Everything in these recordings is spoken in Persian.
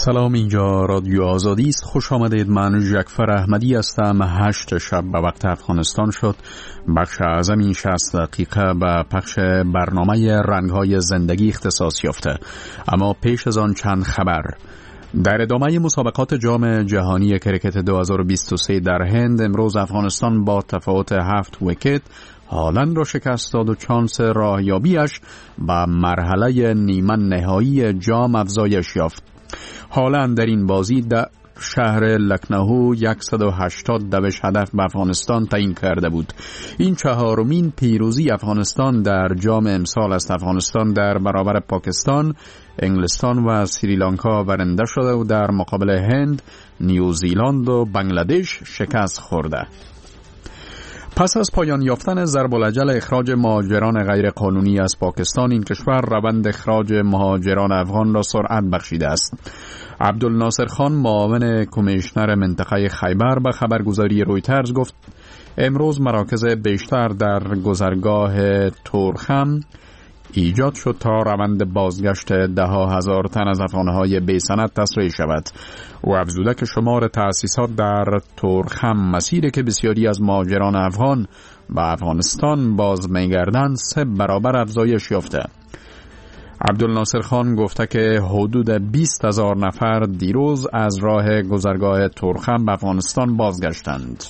سلام، اینجا رادیو آزادی است. خوش آمدید. من جعفر احمدی هستم. 8 شب به وقت افغانستان شد. بخش اعظم این 60 دقیقه به پخش برنامه رنگ‌های زندگی اختصاص یافته. اما پیش از آن چند خبر. در ادامه مسابقات جام جهانی کرکت 2023 در هند، امروز افغانستان با تفاوت 7 ویکت هالند را شکست داد و چانس راهیابیش به مرحله نیمه نهایی جام افزایش یافت. هالند در این بازی در شهر لکنهو 180 دوش هدف به افغانستان تعیین کرده بود. این 4مین پیروزی افغانستان در جام امسال است. افغانستان در برابر پاکستان، انگلستان و سریلانکا برنده شده و در مقابل هند، نیوزیلند و بنگلادش شکست خورده. پس از پایان یافتن ضرب الاجل اخراج مهاجران غیر قانونی از پاکستان، این کشور روند اخراج مهاجران افغان را سرعت بخشیده است. عبدالناصر خان، معاون کمیشنر منطقه خیبر، به خبرگزاری رویترز گفت امروز مراکز بیشتر در گذرگاه تورخم ایجاد شد تا روند بازگشت ده هزار تن از افغانهای بی‌سند تسریع شود. او افزوده که شمار تأسیسات در تورخم مسیری که بسیاری از مهاجران افغان به افغانستان باز می‌گردند 3 برابر افزایش یافته. عبدالناصر خان گفته که حدود 20,000 نفر دیروز از راه گذرگاه تورخم به افغانستان بازگشتند.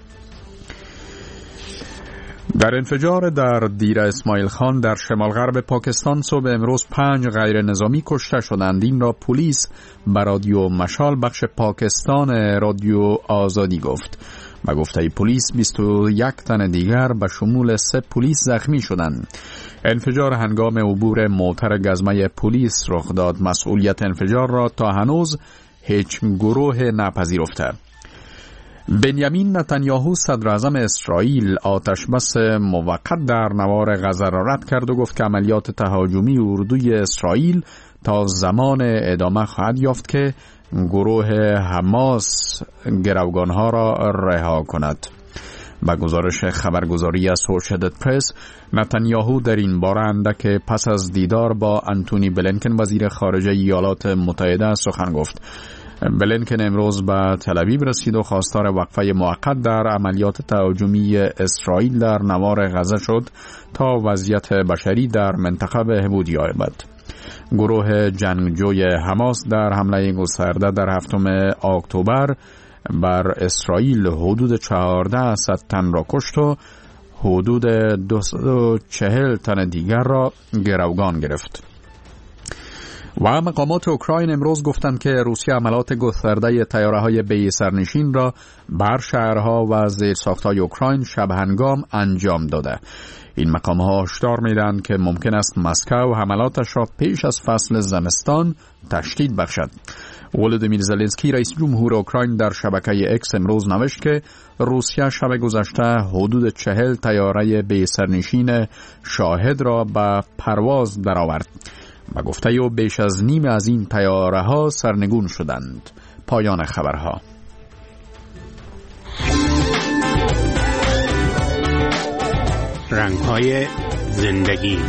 در انفجار در دیر اسماعیل خان در شمال غرب پاکستان صبح امروز 5 غیر نظامی کشته شدند. این را پلیس به رادیو مشال بخش پاکستان رادیو آزادی گفت. به گفته پلیس 21 تن دیگر به شمول 3 پلیس زخمی شدند. انفجار هنگام عبور موتر گزمه پلیس رخ داد. مسئولیت انفجار را تا هنوز هیچ گروه نپذیرفته. بنیامین نتانیاهو صدر اعظم اسرائیل آتشبس موقت در نوار غزه را رد کرد و گفت که عملیات تهاجمی اردوی اسرائیل تا زمان ادامه خواهد یافت که گروه حماس گروگانها را رها کند. با گزارش خبرگزاری اسوشییتد پرس، نتانیاهو در این باره اندک پس از دیدار با انتونی بلینکن وزیر خارجه ایالات متحده سخن گفت. بلینکن امروز به تل آویو رسید و خواستار وقفه موقت در عملیات تهاجمی اسرائیل در نوار غزه شد تا وضعیت بشری در منطقه بهبود یابد. گروه جنگجوی حماس در حمله گسترده در 7 اکتبر بر اسرائیل حدود 1400 تن را کشت و حدود 240 تن دیگر را گروگان گرفت. و مقامات اوکراین امروز گفتند که روسیه عملیات گسترده طیاره‌های بی سرنشین را بر شهرها و زیرساخت‌های اوکراین شب هنگام انجام داده. این مقام‌ها هشدار می‌دهند که ممکن است مسکو حملاتش را پیش از فصل زمستان تشدید بخشد. ولودیمیر زلنسکی رئیس جمهور اوکراین در شبکه اکس امروز نوشت که روسیه شب گذشته حدود 40 طیاره بی سرنشین شاهد را به پرواز درآورد. و گفته او بیش از نیم از این طیاره ها سرنگون شدند. پایان خبرها. رنگ‌های زندگی.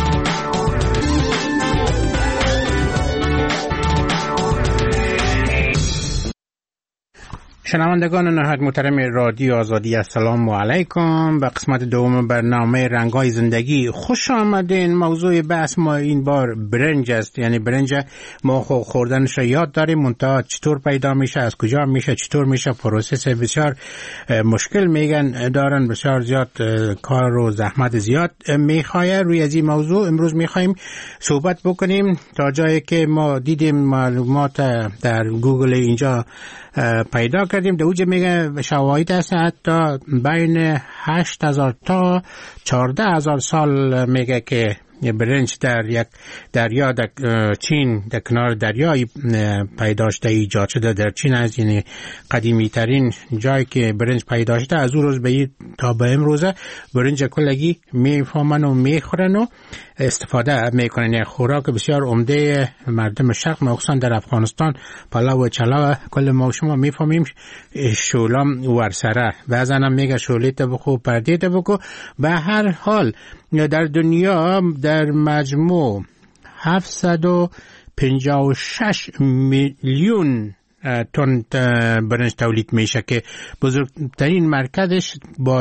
شنوندگان نهایت محترم رادیو آزادی، السلام علیکم. به قسمت دوم برنامه رنگ‌های زندگی خوش آمدین. موضوع بحث ما این بار برنج است. یعنی برنج ما خوردنش را یاد داریم، منتها چطور پیدا میشه، از کجا میشه، چطور میشه، پروسس بسیار مشکل میگن دارن، بسیار زیاد کار و زحمت زیاد میخواه. روی از این موضوع امروز میخوایم صحبت بکنیم تا جایی که ما دیدیم معلومات در گوگل اینجا پیدا کردیم. دوجه میگه شواهد هست حتی بین 8,000 تا 14,000 سال میگه که برنج در یک دریا در چین در کنار دریایی پیدا شده، ایجاد شده در چین. از این قدیمی ترین جایی که برنج پیدا شده، از اون روز به تا به امروزه برنج کلگی میفهمن و میخورن و استفاده میکنن. یک خوراک بسیار عمده مردم شرق، مخصوصا در افغانستان. پلاو و چلاو کل ما شما میفهمیم، شولام ورسره، بعضن هم میگه شولیت بخو، پردیت بکو. به هر حال در دنیا در مجموع 700 56 میلیون تن برنج تولید میشه که بزرگترین مرکزش با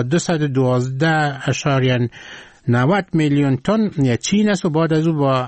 212.90 میلیون تن چین است و بعد از او با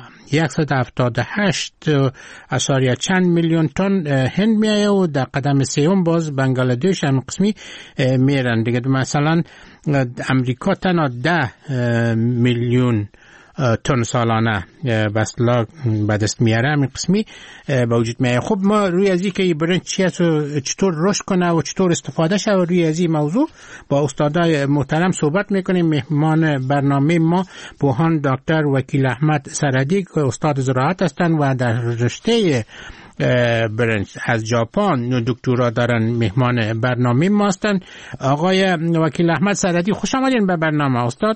178.چند میلیون تن هند میایه و در قدم سوم باز بنگلادش هم قسمی میرن دیگه. مثلا امریکا تنها 10 میلیون تن سالانه بسلا به دست میاره همین قسمی با وجود میاره. خب ما روی از این که برنج چی است و چطور رشد کنه و چطور استفاده شه و روی از این موضوع با استادای محترم صحبت میکنیم. مهمان برنامه ما بوهان دکتر وکیل احمد سرحدی که استاد زراعت هستند و در رشته برنج از ژاپن دکترا دارن مهمان برنامه ما هستند. آقای وکیل احمد سرحدی خوش آمدین به برنامه استاد.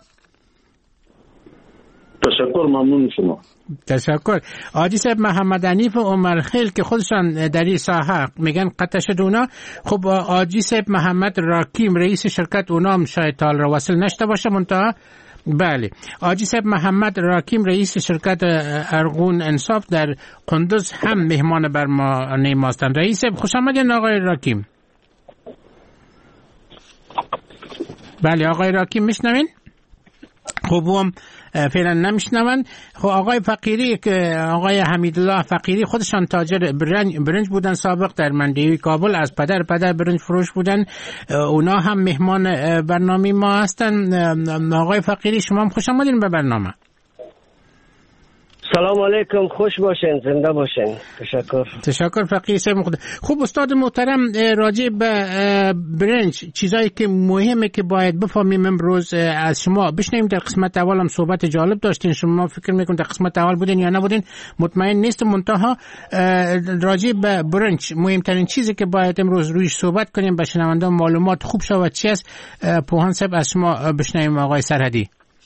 تشکر، ممنون شما. تشکر. حاجی صاحب محمد حنیف عمرخیل که خودشان در این ساحه میگن قطع شد اونا. خب حاجی صاحب محمد راکیم رئیس شرکت اونا هم شاید تال را وصل نشته باشه منتها بله. حاجی صاحب محمد راکیم رئیس شرکت ارغون انصاف در قندوز هم مهمان برنامه ما هستند. رئیس صاحب خوش آمدین آقای راکیم. بله آقای راکیم میشنوین؟ خب هم فعلا نمیشنون. خب آقای فقیری که آقای حمیدالله فقیری خودشان تاجر برنج بودن سابق در منډیوی کابل، از پدر برنج فروش بودن، اونا هم مهمان برنامه ما هستن. آقای فقیری شما هم خوش آمدین به برنامه. سلام علیکم، خوش باشین، زنده باشین. تشکر فقیه صاحب. خوب استاد محترم، راجع به برنج چیزایی که مهمه که باید بفهمیم امروز از شما بشنویم. در قسمت اول هم صحبت جالب داشتین، شما فکر میکنید در قسمت اول بودین یا نبودین مطمئن نیستم، منتها راجع به برنج مهمترین چیزی که باید امروز رویش صحبت کنیم به شنوندگان معلومات خوب شود چی است. پوهان صاحب از شما بشنویم آقای سرحدی.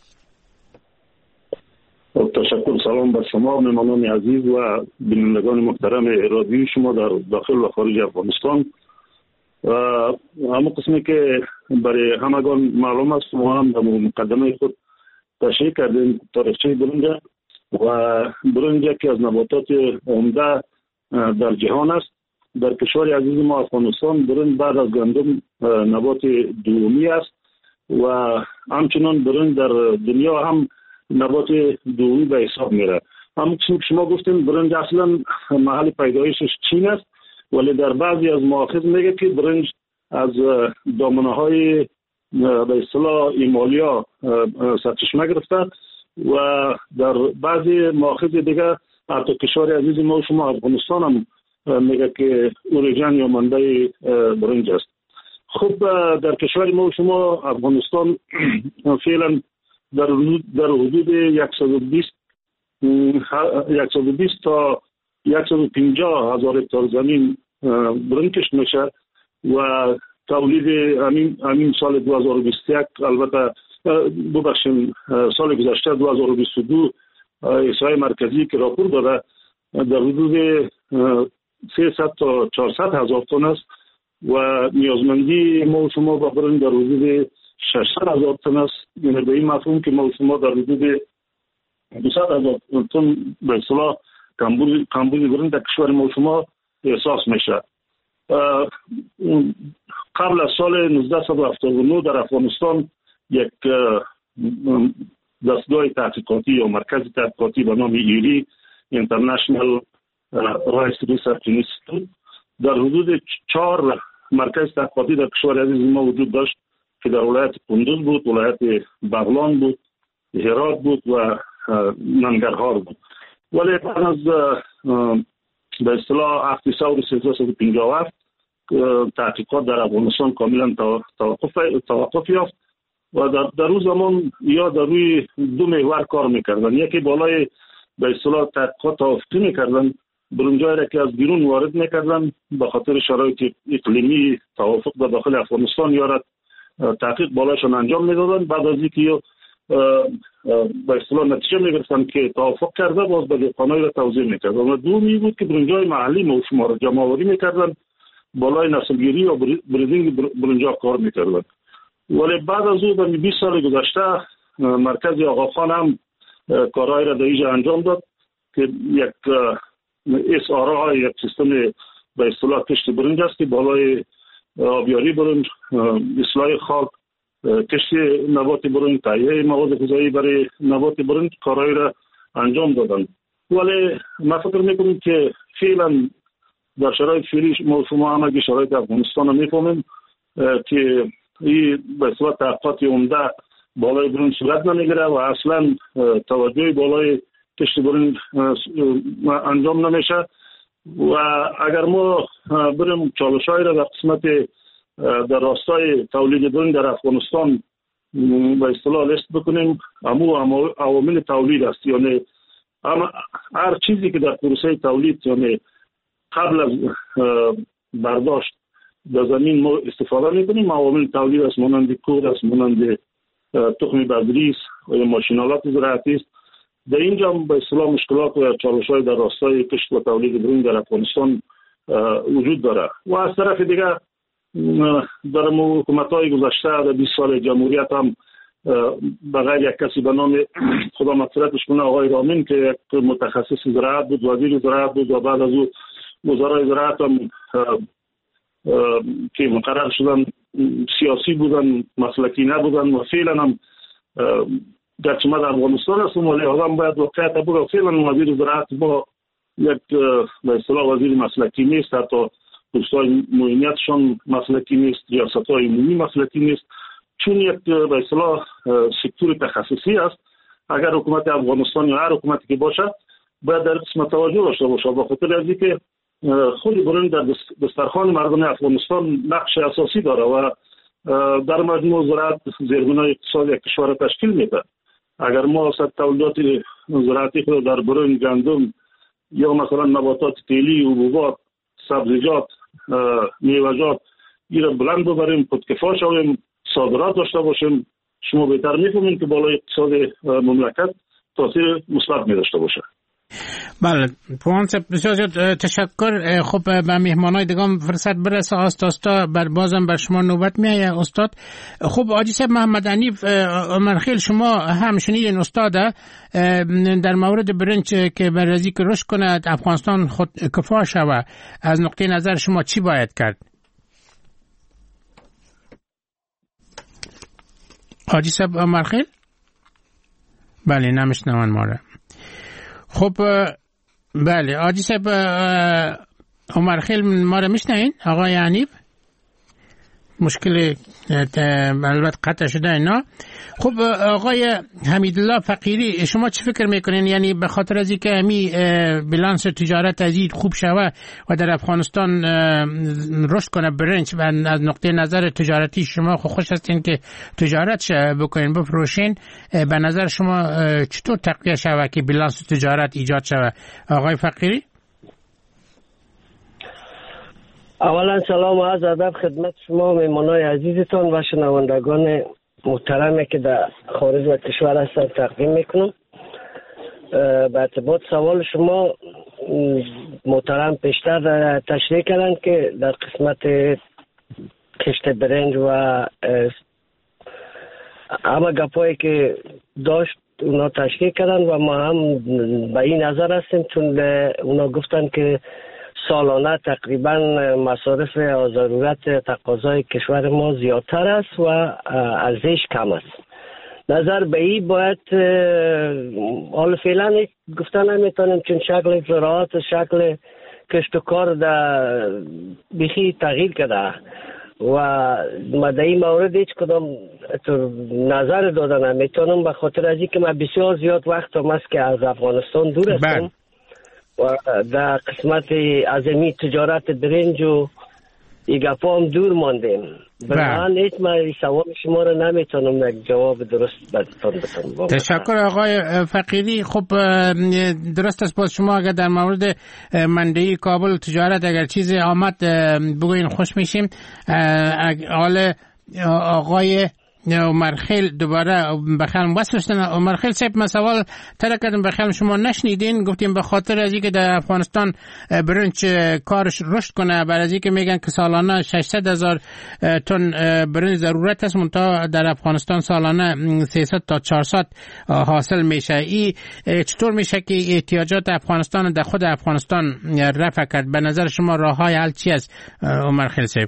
تشکر. سلام بر شما مهمانان عزیز و بینندگان محترم رادیوی شما در داخل و خارج افغانستان. همون قسمی که برای همگان معلوم است ما هم در مقدمه خود تشریح کردیم تاریخچه برنج و برنج یکی از نباتات عمده در جهان است. در کشور عزیز ما افغانستان برنج بعد از گندم نبات دومی است و همچنان برنج در دنیا هم نبات دومی به حساب میره. همون که شما گفتین برنج اصلا محل پیدایشش چین است، ولی در بعضی از مؤاخذ میگه که برنج از دامنه های به اصطلاح هیمالیا سرچشمه گرفته و در بعضی مؤاخذ دیگه حتی کشور عزیز ما شما افغانستان هم میگه که اوریجن یا منبع برنج است. خب در کشور ما شما افغانستان فعلا در حدود 120 تا 150 هزار هکتار زمین برنج کشت میشه و تولید همین سال 2021 البته ببخشید سال گذشته 2022 احصای مرکزی که راپور داده در حدود 300 تا 400 هزار تن است و نیازمندی ما شما با برنج در حدود 600,000 تن است. یعنی به این مفهوم که ما شما در حدود 200,000 تن به اصطلاح کمبود برنج در کشور ما شما احساس میشه. قبل از سال 1979 در افغانستان یک دستگاه تحقیقاتی یا مرکز تحقیقاتی به نام ایری اینترنشنال رایس ریسرچ اینستیتوت در حدود 4 مرکز تحقیقاتی در کشور عزیز ما وجود داشت که در ولایت کندوز بود، ولایت بغلان بود، هرات بود و ننگرهار بود. ولی بعد از به اصطلاح عقد ثور 1357 تحقیقات در افغانستان کاملا توقف یافت و در روز زمان یا در روی دو محور کار میکردن. یکی بالای به اصطلاح تحقیقات توافقی میکردن، برنجایی را که از بیرون وارد میکردن به خاطر شرایط اقلیمی توافق در داخل افغانستان یارد تحقیق بالایشان انجام میدادن. بعد از اینکه به اصطلاح نتیجه میگرفتن که توافق کرده باز به دهقانای را توزیع میکردن. و دومی بود که برنجای محلی ما شما را جمع آوری میکردن، بالای نسلگیری یا بریدینگ برنجا کار میکردن. ولی بعد از او در 20 سال گذشته مرکز آقاخان هم کارهای را در اینجا انجام داد که یک SRA یک سیستم به اصطلاح کشت برنج است که بالای آبیاری برنج، اصلاح خاک، کشت نبات برنج، تهیه مواد غذایی برای نبات برنج کارهایی را انجام دادند. ولی ما فکر میکنیم که فعلا در شرایط فعلی شما همه شرایط افغانستان رو میفهمیم که این به اصطلاح تحقیقات عمده بالای برنج صورت نمیگیره و اصلا توجه بالای کشت برنج انجام نمیشه. و اگر ما بریم چالش‌های را در قسمت در راستای تولید برنج در افغانستان به اصطلاح لیست بکنیم، عوامل تولید است. یعنی هر چیزی که در پروسه تولید یعنی قبل از برداشت در زمین ما استفاده میکنیم، عوامل تولید است، مانند کود است، مانند تخم بذری است و ماشینالات زراعتی است. در اینجا به اصطلاح مشکلات و چالش‌های در راستای کشت و تولید برنج در افغانستان وجود داره. و از طرف دیگه در حکومت‌های گذشته در 20 سال جمهوریت هم بغیر یک کسی به نام خدا مغفرتش کنه آقای رامین که یک متخصص زراعت بود، وزیر زراعت بود و بعد از او وزرای زراعت هم که مقرر شدن سیاسی بودن، مسلکی نبودن و فعلا هم گرچه ما در افغانستان هستم ولی آدم باید واقعیت بود. فعلا وزیر زراعت با یک به اصطلاح وزیر مسلکی نیست، حتی پست‌های معینیتشان مسلکی نیست، ریاست‌های عمومی مسلکی نیست، چون یک به اصطلاح سکتور تخصصی است. اگر حکومت افغانستان یا هر حکومتی که باشه باید در قسمت توجه داشته باشه، به خاطر از اینکه خود برنج در دسترخوان مردم افغانستان نقش اساسی داره و در مجموع زراعت زیربنای اقتصادی کشور تشکیل میده. اگر ما تولیدات زراعتی خود در برنج، گندم یا مثلا نباتات تیلی، حبوبات، سبزیجات، میوه‌جات ایرا بلند ببریم، خودکفا شویم، صادرات داشته باشیم، شما بهتر میفهمید که بالای اقتصاد مملکت تاثیر مثبت می داشته باشه. بله پوان صاحب بسیار تشکر. خب به مهمانای دیگه فرصت برسه استاد بازم بر شما نوبت میایه استاد. خب حاجی صاحب محمد حنیف عمرخیل شما هم شنیدین استاد در مورد برنج که برازی که رشد کنه افغانستان خود کفا شوه، از نقطه نظر شما چی باید کرد؟ حاجی صاحب عمرخیل بله نمیشنون ما را. خب بله حاجی صاحب عمرخیل ما را میشنین؟ آقای حنیف مشکل البته قطع شده اینا. خب آقای حمیدالله فقیری شما چی فکر میکنین؟ یعنی به خاطر از اینکه همی بیلانس تجارت ازید خوب شوه و در افغانستان رشد کنه برنج و از نقطه نظر تجارتی شما خوش هستین که تجارت بکنین بفروشین، به نظر شما چطور تقویه شوه که بیلانس تجارت ایجاد شوه؟ آقای فقیری اولا سلام و عرض ادب خدمت شما مهمانای عزیزتان و شنوندگان محترمی که در خارج و کشور هستند تقدیم میکنم. به ارتباط سوال شما محترم پیشتر تشریح کردن که در قسمت کشت برنج و همه گپایی که داشت اونا تشریح کردن و ما هم به این نظر هستیم، چون اونا گفتن که سالانه تقریبا مصارف ضرورت تقاضای کشور ما زیادتر است و ارزش کم است. نظر به این باید حال فعلا گفتن نمیتونیم، چون شکل زراعت شکل کشت و کار در بیخی تغییر کرده و ما در این مورد هیچ کدام نظر دادن نمیتونم، به خاطر از اینکه من بسیار زیاد وقت هم است که از افغانستان دور هستم و در قسمت عظیمی تجارت برنج و ایگپا هم دور ماندیم. برای هیچ من سوال شما رو نمیتونم یک جواب درست بدم. تشکر آقای فقیری. خب درست است باز شما اگر در مورد منطقه کابل تجارت اگر چیزی آمد بگوین خوش میشیم. حال آقای عمر خیل دوباره بخیل وصل شدن. عمر خیل صاحب من سوال طرح کردم بخیل شما نشنیدین، گفتیم به خاطر از اینکه در افغانستان برنج کارش رشد کنه، برای از اینکه میگن که سالانه 600,000 تن برنج ضرورت است، منتها در افغانستان سالانه 300 تا 400 حاصل میشه. این چطور میشه که احتیاجات افغانستان در خود افغانستان رفع کرد؟ به نظر شما راههای حل چی است عمر خیل صاحب؟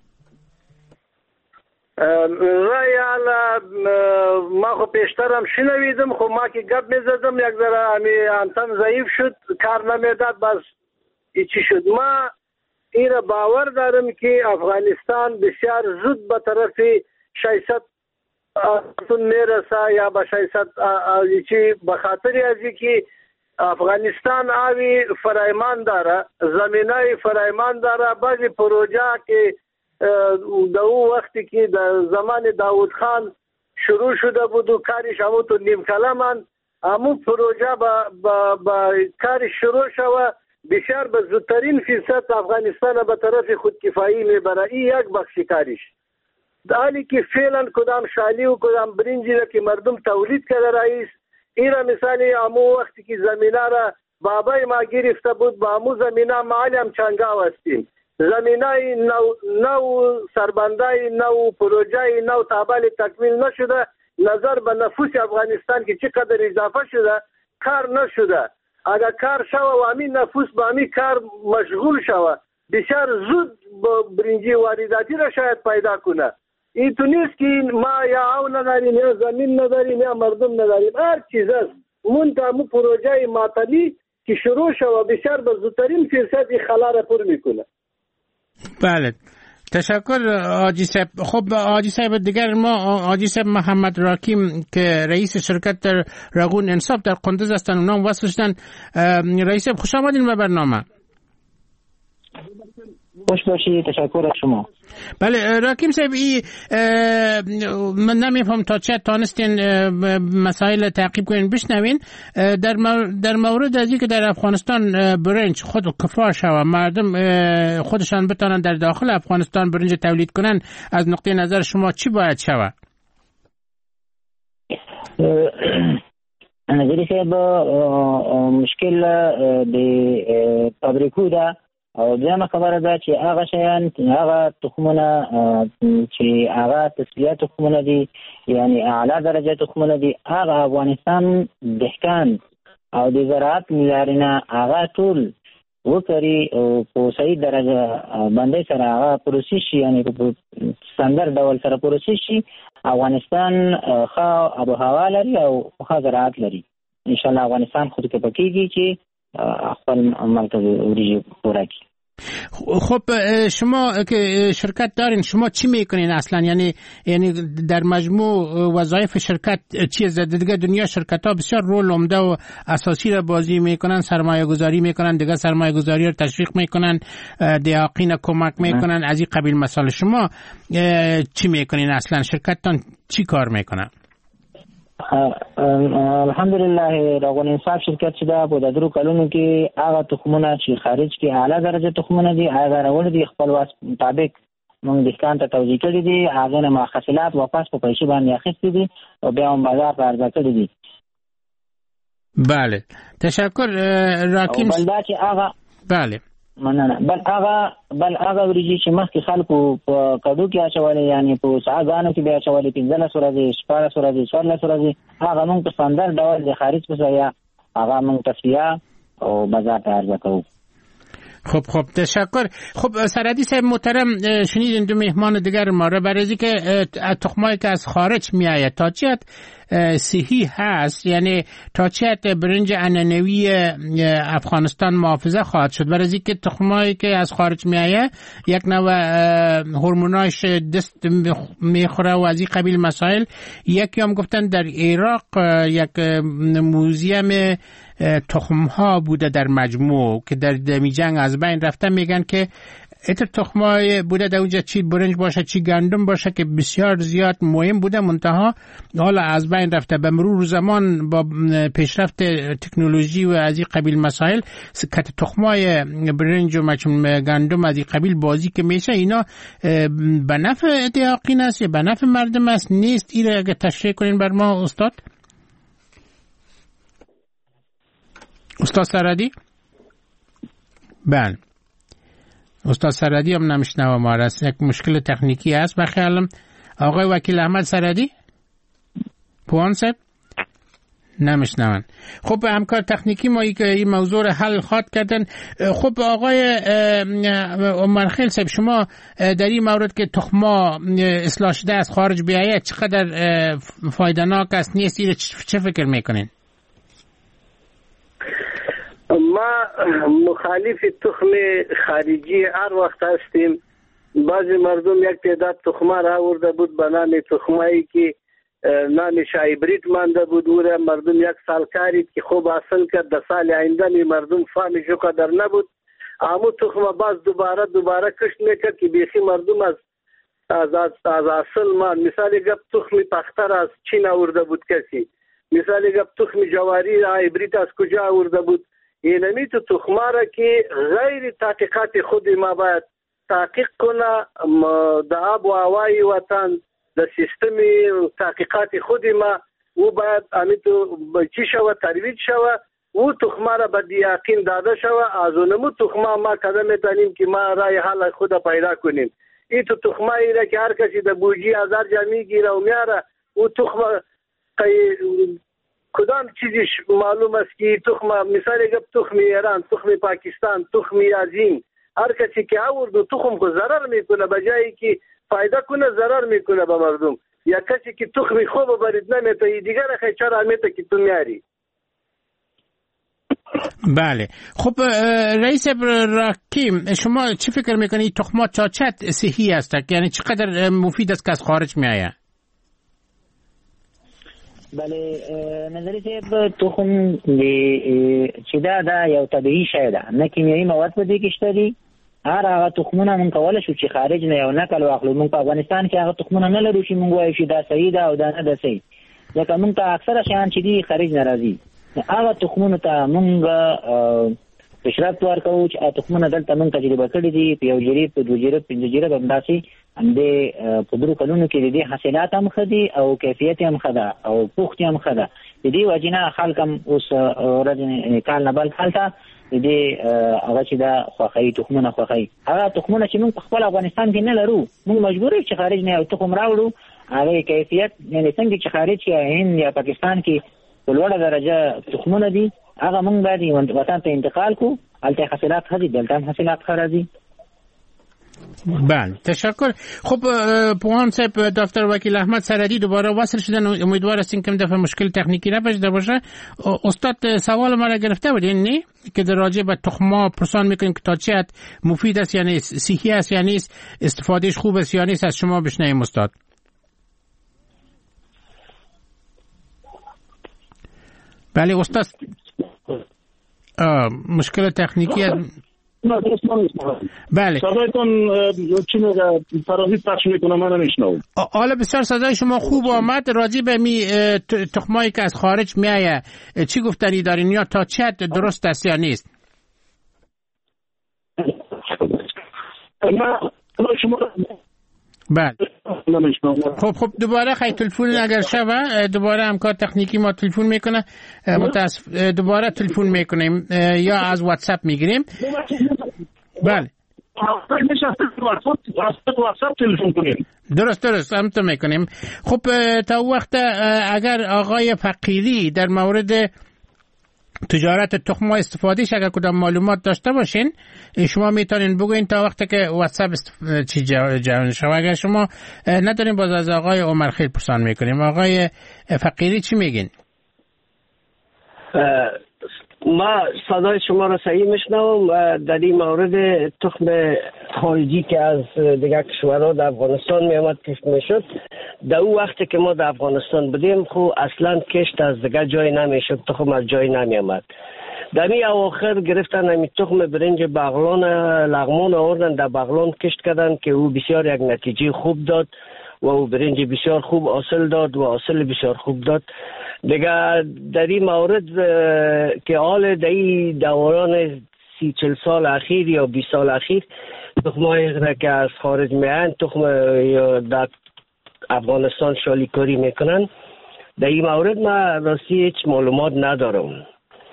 رای حالا ما خو پیشترم شنویدم، خو ما که گپ میزدم یک ذره انتن ضعیف شد، کار نمیداد، بس چی شد. ما این را باور دارم که افغانستان بسیار زود به طرف 600 میرسه یا به 600 چی، به خاطر از که افغانستان آوی فرایمان داره، زمینای فرایمان داره. بعضی پروژه که در او وقتی که در زمان داود خان شروع شده بود و کارش همون تو نیم کلمان، همون پروژه با کارش شروع شده، بسیار به زودترین فرصت افغانستان به طرف خودکفایی میبره. این یک بخش کارش. حالی که فعلا کدام شالی و کدام برنجی را که مردم تولید کرده رئیس، این را مثالی همون وقتی که زمینه را بابای ما گرفته بود، با همون زمینه معالی هم چنگاو هستیم. زمینای نو سربندای نو پروژه نو تابال تکمیل نشده، نظر به نفوس افغانستان که چقدر اضافه شده کار نشده. اگر کار شوه و همین نفوس با همین کار مشغول شوه، بسیار زود برنجی وارداتی را شاید پیدا کنه. این تو نیست که ما یا او نداریم یا زمین نداریم یا مردم نداریم، هر چیز است. منتها پروژه ماتلی که شروع شوه بسیار به زودترین فرصت خلا را پر میکنه. بله، تشکر حاجی صاحب. خب حاجی صاحب دیگر ما، حاجی صاحب محمد راکیم که رئیس شرکت در رغون انصاف در قندوز هستند، اونا هم وصل شدن. رئیس صاحب خوش آمدین به برنامه. خوش باشید، تشکر از شما. بله راکیم صاحب، من نمیفهم تا چه تانستین مسائل تعقیب کنین بشنوین در مورد از اینکه در افغانستان برنج خود کفا شوه، مردم خودشان بتانن در داخل افغانستان برنج تولید کنن. از نقطه نظر شما چی باید شوه؟ نظری صاحب مشکل د فابریکو ده، او دیمه خبره ده چې هغه شیان، هغه تخمونه چې هغه تصفیه تخمونه دي، یعنی اعلی درجه تخمونه دي، هغه افغانستان دهقان او د زراعت معیارونه هغه ټول وکړي او په صحیح درجه باندې سره هغه پروسس شي، یعنی په ستاندرد ډول سره پروسس شي. افغانستان ښه آب و هوا لري او ښه زراعت لري. ان شاء الله افغانستان خود کې پکېږي چې خپل مرکز وریجی پورا کی. خب شما که شرکت دارین، شما چی میکنین اصلا؟ یعنی در مجموع وظایف شرکت چیه؟ دیگه دنیا شرکت ها بسیار رول عمده و اساسی را بازی میکنن، سرمایه گذاری میکنن، دیگه سرمایه گذاری رو تشویق میکنن، دیاقین کمک میکنن، از این قبیل مسائل. شما چی میکنین اصلا؟ شرکتتان چی کار میکنن؟ الحمدلله رغون انصاف شرکت چې دا په درو کلونو کې هغه تخمونه چې خارج کې اعلی درجه تخمونه دي هغه راوړل دي، خپل واس مطابق موږ دکان ته توزیع کړي دي، هغه نه محصولات واپس په پیسې باندې اخیستي دي او بیا هم بازار ته عرضه کړي دي. بله تشکر راکیم. بل دا چې هغه بله مننه، بل هغه وریجې چې مخکې خلکو په کډو کې اچولې، یعنی په ساګانو کې بیا اچولې 15 ورځې 14 ورځې 14 ورځې، هغه موږ په ستاندرد ډول د خارج په ځای هغه موږ تصفیه او بازار ته عرضه کوو. خب تشکر. خب سرحدی صاحب محترم، شنیدین دو مهمان دیگر ما را برای اینکه تخمایی که از خارج میآید تا چه حد صحیح هست، یعنی تا چه حد برنج عنعنوی افغانستان محافظه خواهد شد؟ برای اینکه تخمایی که از خارج میآید یک نوع هورموناش دست میخوره و از این قبیل مسائل. یکی هم گفتن در عراق یک موزیم تخم ها بوده در مجموع که در دمی جنگ از بین رفتن، میگن که اتر تخمای بوده در اونجا چی برنج باشه چی گندم باشه که بسیار زیاد مهم بوده، منتها حالا از بین رفته. به مرور زمان با پیشرفت تکنولوژی و از این قبیل مسائل کت تخمای برنج و گندم از این قبیل بازی که میشه، اینا به نفع اتحاقین است یا به نفع مردم است نیست؟ این را اگه تشریح کنین بر ما استاد سرادی. بله استاد سرادی هم نمیشنوه ما را، یک مشکل تکنیکی است بخیالم. آقای وکیل احمد سرادی پوان صاحب نمیشنون. خب همکار تکنیکی ما این موضوع رو حل خواد کردن. خب آقای عمرخیل صاحب، شما در این مورد که تخما اصلاح شده از خارج بیاید چقدر فایده‌ناک است نیست، این چه فکر میکنین؟ ما مخالف تخم خارجی هر وقت هستیم. بعضی مردم یک تعداد تخمه را آورده بود به نام تخمایی که نامش هایبرید مانده بود، و مردم یک سال کارید که خوب حاصل کرد، در سال آینده می مردم فهمش قدر نبود، همون تخمه باز دوباره کشت میکرد که بیخی مردم از اصل مان. مثال گپ تخم پختر از چین آورده بود کسی، مثال گپ تخم جواری هایبرید از کجا آورده بود. اینمی تو تخمه را که غیر تحقیقات خود ما باید تحقیق کنه، در آب و هوای وطن در سیستم تحقیقات خود ما او باید امیتو چی شوه ترویج شوه، او تخمه را به دیاقین داده شوه. از اونمو تخمه ما کدام میتونیم که ما رای حال خود پیدا کنیم. این تو تخمه ایره که هر کسی در بوجی هزار جا میگیره و میاره، او تخمه کدام چیزش معلوم است که تخمه مثال گفت تخم ایران، تخم پاکستان، تخم ازین، هر کسی که آورد و تخم کو ضرر میکنه به جایی که فایده کنه ضرر میکنه به مردم. یا کسی که تخم خوب برید نمیته دیگر خیچار همیته که تو میاری. بله خب رئیس راکیم، شما چی فکر میکنید تخمات چاچت صحی است؟ یعنی چقدر مفید است که از خارج میآید؟ بله نظری صاحب تخم چې دا یو طبیعي شی ده، نه کیمیاوي مواد په دې کې شته دي. هر هغه تخمونه مونږ کولی شو چې خارج نه یو نقل واخلو. مونږ په افغانستان کې هغه تخمونه نه لرو چې مونږ وایو چې دا صحیح ده او دا نه ده صحیح، ځکه مونږ ته اکثره شیان چې دي خارج نه راځي. هغه تخمونو ته مونږ پیشرفت ورکوو چې تخمونه دلته مونږ تجربه کړي دي په یو جریب، په دوه جریب، پنځه جریب، همداسې همدې په درو کلونو کې د دې حاصلات هم ښه دي او کیفیت هم ښه ده او پوښت هم ښه ده. د دې وجې نه خلک هم اوس ورځ کال نه بل کال ته د دې هغه چې دا خوښوي، تخمونه خوښوي. هغه تخمونه چې موږ په خپل افغانستان کې نه لرو، موږ مجبور یو چې خارج نه یو تخم راوړو. هغه کیفیت یعنې څنګه چې خارج یا هند یا پاکستان کې په لوړه درجه تخمونه دي، هغه موږ باید وطن ته انتقال کو. هلته حاصلات ښه دي، دلته هم حاصلات ښه راځي. بله تشکر. خب پوان صاحب، دکتر وکیل احمد سرادی دوباره وصل شدن، امیدوار هستیم که دفعه مشکل تکنیکی نباشه باشه. استاد سوال ما را گرفته بودین نه که در راجع به تخما پرسان میکنیم که تا چه حد مفید است یعنی صحی است یا نیست، استفادهش خوب است یا نیست، از شما بشنویم استاد. بله استاد مشکل تکنیکی است. بله صدایتون چی میگه فرازی پخش میکنه من نمیشنوم. حالا بسیار صدای شما خوب آمد. راجع به می تخمایی که از خارج میآید چی گفتنی دارین یا تا چه حد درست است یا نیست؟ بله خب دوباره خیلی تلفن اگر شوه دوباره همکار تکنیکی ما تلفن میکنه، متاسف دوباره تلفن میکنیم یا از واتساپ میگیریم. بله درست همطور میکنیم. خب تا وقت اگر آقای فقیری در مورد تجارت تخم استفادهش اگر کدام معلومات داشته باشین شما میتونین بگوین تا وقتی که واتساپ چی جواب شما. اگر شما ندارین باز از آقای عمرخیل پرسان میکنیم. آقای فقیری چی میگین؟ ما صدای شما را صحیح میشنوم. در این مورد تخم خارجی که از دیگر کشورها در افغانستان میامد کشت میشد، در اون وقتی که ما در افغانستان بودیم خب اصلا کشت از دیگر جای نمیشد، تخم از جای نمیامد. دمی اواخر گرفتن همی تخم برنج بغلان لغمان آوردن، در بغلان کشت کردن که او بسیار یک نتیجه خوب داد و او برنج بسیار خوب حاصل داد و حاصل بسیار خوب داد. دیگه در این مورد که حال در این دوران 30-40 سال اخیر یا 20 سال اخیر تخم‌های که از خارج میان تخم یا در افغانستان شالیکاری میکنن، در این مورد من راستی هیچ معلومات ندارم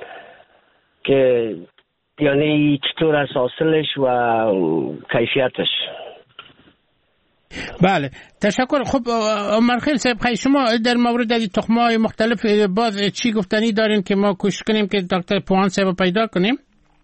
که یعنی چطور از حاصلش و کیفیتش. بله تشکر. خب عمر خیل صاحب، شما در مورد این تخم‌های مختلف باز چی گفتنی دارین که ما کوشش کنیم که دکتر پوهان صاحب پیدا کنیم؟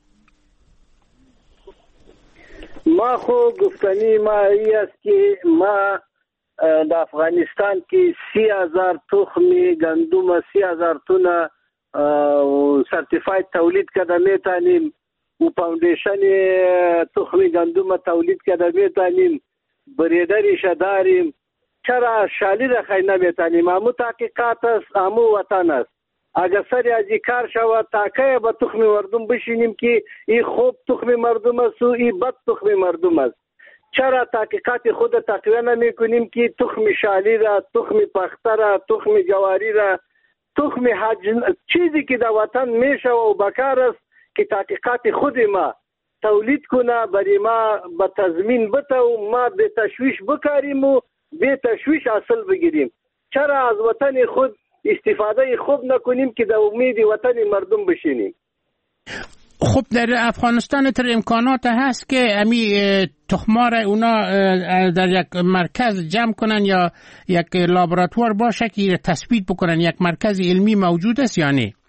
ما خو گفتنی ما ای است که ما در افغانستان که 30,000 تخم گندم 30,000 تن سرتیفاید تولید کرده میتونیم و فاوندیشن تخم گندم تولید کرده میتونیم، بریدرش داریم. چرا شالی را خیلی نمیتونیم؟ امو تحقیقات است، امو وطن است. اگر سری از این کار شود تاکه با تخم مردم بشینیم که این خوب تخم مردم است و این بد تخم مردم است. چرا تحقیقات خود تقویه نمی کنیم که تخم شالی را، تخم پخته را، تخم جواری را، تخم چیزی که در وطن میشه و بکار است که تحقیقات خود ما تولید کنه، برای ما به تضمین بده و ما به تشویش بکاریم و به تشویش حاصل بگیریم. چرا از وطن خود استفاده خوب نکنیم که در امید وطن مردم بشینیم؟ خب در افغانستان تر امکانات هست که امی تخمار اونا در یک مرکز جمع کنن یا یک لابراتوار باشه که تثبیت بکنن؟ یک مرکز علمی موجود است یا نه؟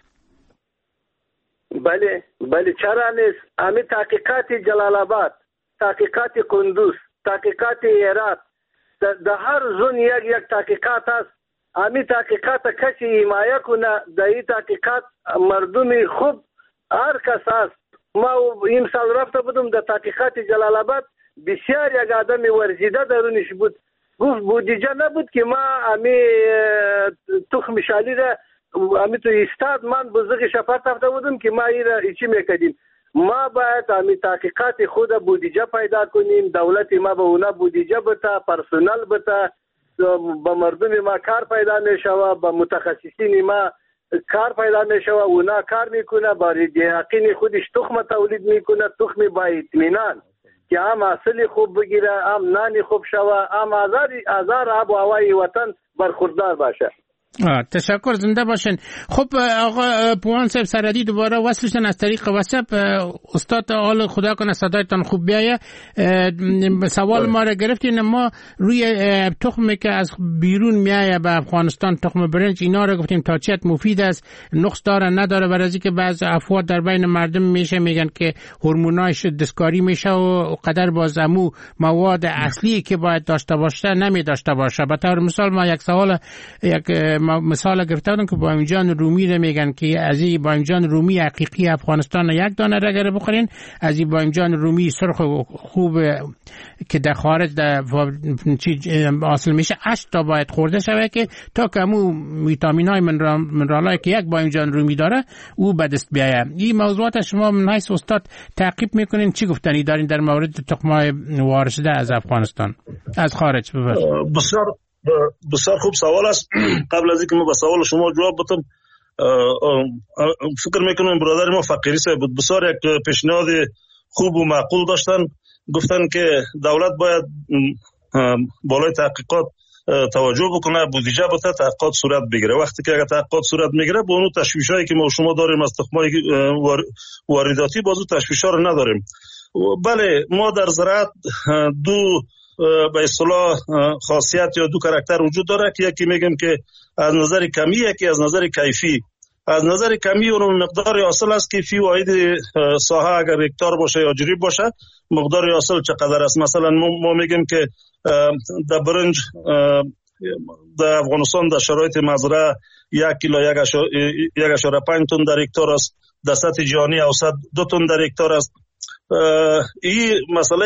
بله چرا نیست؟ امی تحقیقات جلال آباد، تحقیقات کندوز، تحقیقات هرات، در هر زون یک تحقیقات هست. امی تحقیقات کسی حمایه کنه، در این تحقیقات مردم خوب هر کس هست. ما این سال رفته بودم در تحقیقات جلال آباد، بسیار یک آدم ورزیده درونش بود، گفت بودجه نبود که ما امی تخم شالی را امی تو استاد من بزرگ شفاعت رفته بودم که ما این را ایچی میکردیم. ما باید امی تحقیقات خود بودجه پیدا کنیم، دولت ما به اونا بودجه بده، پرسنل بده، با مردم ما کار پیدا میشوه، با متخصصین ما کار پیدا میشوه، اونا کار میکنه، برای دیحقین خودش تخم تولید میکنه، تخم با اطمینان که هم حاصل خوب بگیره، هم نان خوب شوه، هم هزار آب و هوای وطن برخوردار باشه. تشکر، زنده باشین. خب آقا پوهان صاحب سرحدی دوباره وصلشن از طریق واتساپ. استاد حال خدا کنه صدایتان خوب بیایه. سوال ما را گرفتین، ما روی تخمی که از بیرون میایه به افغانستان، تخم برنج، اینا را گفتیم تا چت مفید است، نقص داره نداره، برای از اینکه بعض افواه در بین مردم میشه میگن که هورمونایش دستکاری میشه و قدر بازمو مواد اصلی که باید داشته باشه نمی داشته باشه. به طور مثال ما یک سوال مثال گرفته بودم که بایمجان رومی رو میگن که از این بایمجان رومی حقیقی افغانستان یک دانه را اگر بخورین، از این بایمجان رومی سرخ خوب که در خارج در حاصل میشه 8 تا باید خورده شوه که تا کمو ویتامینای منرالای که یک بایمجان رومی داره او به دست بیایه. این موضوعات شما من حیث استاد تعقیب میکنین چی گفتنی دارین در مورد تخمای وارد شده از افغانستان از خارج؟ بسیار خوب سوال است. قبل از اینکه ما به سوال شما جواب بدم، فکر میکنم برادر ما فقیری صاحب بود، بسیار یک پیشنهاد خوب و معقول داشتن. گفتن که دولت باید بالای تحقیقات توجه بکنه، بودجه بده، تحقیقات صورت بگیره. وقتی که اگر تحقیقات صورت میگیره با اون تشویشایی که ما شما داریم از تخمای وارداتی بازو تشویشا رو نداریم. بله ما در زراعت دو به اصطلاح خاصیت یا دو کاراکتر وجود داره که یکی میگم که از نظر کمی، یکی از نظر کیفی. از نظر کمی اون مقدار حاصل است که فی واحد ساحه اگر هکتار باشه یا جریب باشه مقدار حاصل چقدر است. مثلا ما میگیم که در برنج در افغانستان در شرایط مزرعه 1 کیلو 1.5 تن در هکتار است، در سطح جهانی اوسط 2 تن در هکتار است. این مسئله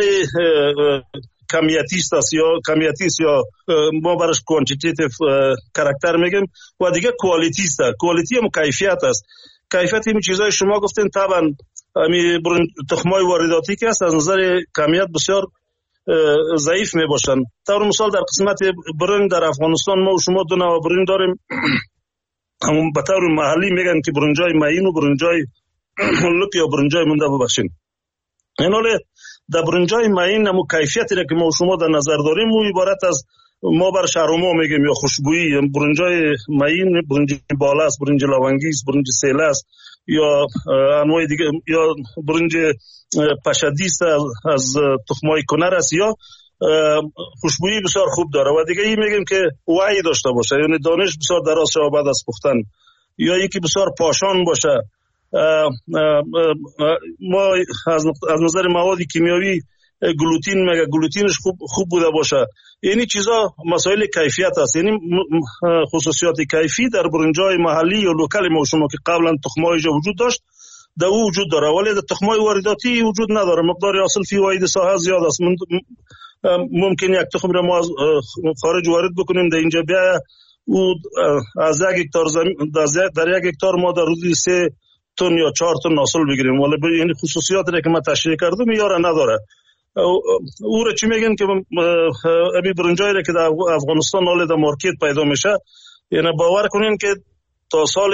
کمیتی است یا ما برش کوانتیتیتیو کاراکتر میگیم و دیگه کوالیتی است. کوالیتی هم کیفیت است. کیفیت این چیزای شما گفتین طبعا همین تخمای وارداتی که است از نظر کمیت بسیار ضعیف می باشن. طور مثال در قسمت برنج در افغانستان ما و شما دو نوع برنج داریم. همون به طور محلی میگن که برنجای معین و برنجای لک یا برنجای مونده ببخشین. این حاله در برنجای معین همون کیفیتی را که ما و شما در نظر داریم و عبارت از ما بر شهرما میگیم یا خوشبویی. برنجای معین برنج بالا است، برنج لونگی است، برنج سیله است یا انواع دیگه، یا برنج پشدیست از تخمای کنر است یا خوشبویی بسیار خوب داره. و دیگه این میگیم که وعی داشته باشه، یعنی دانش بسیار دراز شود بعد از پختن، یا یکی بسیار پاشان باشه. ما از نظر مواد کیمیاوی گلوتین میگه گلوتینش خوب بوده باشه. یعنی چیزا مسائل کیفیت است، یعنی خصوصیات کیفی در برنجای محلی یا لوکال ما شما که قبلا تخمایش وجود داشت در او وجود داره، ولی در تخمای وارداتی وجود نداره. مقدار حاصل فی واحد ساحه زیاد است. ممکن یک تخم را ما خارج وارد بکنیم در اینجا بیا او از 1 هکتار زمین در 1 هکتار ما در حدود 3 تن یا 4 تن حاصل بگیریم، ولی یعنی خصوصیاتی که ما تشریح کردم یاره نداره. او را چی میگن که ابی برنجایی را که در افغانستان حال در مارکت پیدا میشه، یعنی باور کنین که تا سال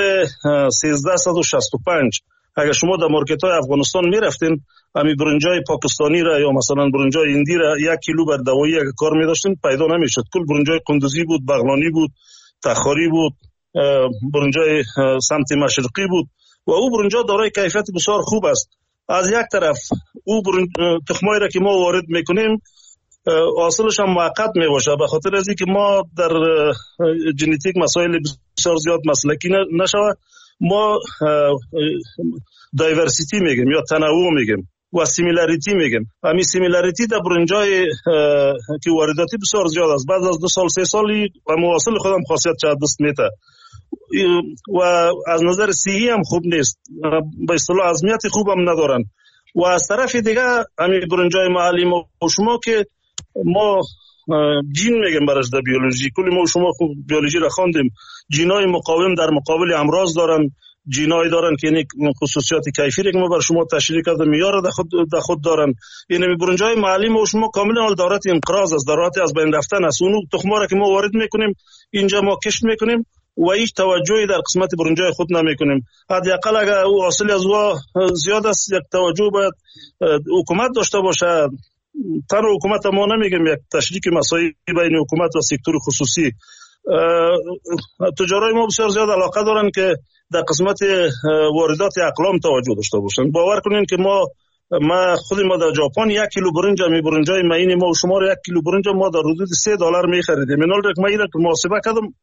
1365 اگر شما در مارکت های افغانستان میرفتین امی برنجای پاکستانی را یا مثلا برنجای هندی را 1 کیلو بر دوایی اگر کار میداشتین پیدا نمیشد. کل برنجای قندوزی بود، بغلانی بود، تخاری بود، برنجای سمت مشرقی بود و او برنجا دارای کیفیت بسیار خوب است. از یک طرف او تخمایی را که ما وارد میکنیم حاصلش هم موقت میباشه، به خاطر از اینکه ما در ژنتیک مسائل بسیار زیاد مسلکی نشود. ما دایورسیتی میگیم یا تنوع میگیم و سیمیلاریتی میگیم. همین سیمیلاریتی در برنجای که وارداتی بسیار زیاد است. بعد از 2 سال 3 سالی و حاصل خودم خاصیت چه دست میته و از نظر صحی هم خوب نیست، به اصطلاح هضمیت خوب هم ندارن. و از طرف دیگه همین برنجای محلی ما شما که ما جین میگیم برش در بیولوژی، کلی ما شما خوب بیولوژی را خواندیم، جینای مقاوم در مقابل امراض دارن، جینای دارن که یعنی خصوصیات کیفی را که ما بر شما تشریح کردم میاره در خود دارن. یعنی برنجای محلی ما شما کاملا دارات انقراض است، دارات از بین رفتن است. اون تخما را که ما وارد میکنیم اینجا ما کشت میکنیم و هیچ توجهی در قسمت برنجای خود نمیکنیم. حداقل اگر او حاصل از او زیاد است یک توجه باید حکومت داشته باشه. تن حکومت ما نمیگم، یک تشریک مسائل بین حکومت و سکتور خصوصی. تجارای ما بسیار زیاد علاقه دارن که در قسمت واردات اقلام توجه داشته باشن. باور کنین که ما خود در ژاپن 1 کیلو برنج برنجای معین ما و شما رو 1 کیلو برنج ما در حدود $3 میخریدیم. اینال را که محاسبه کردم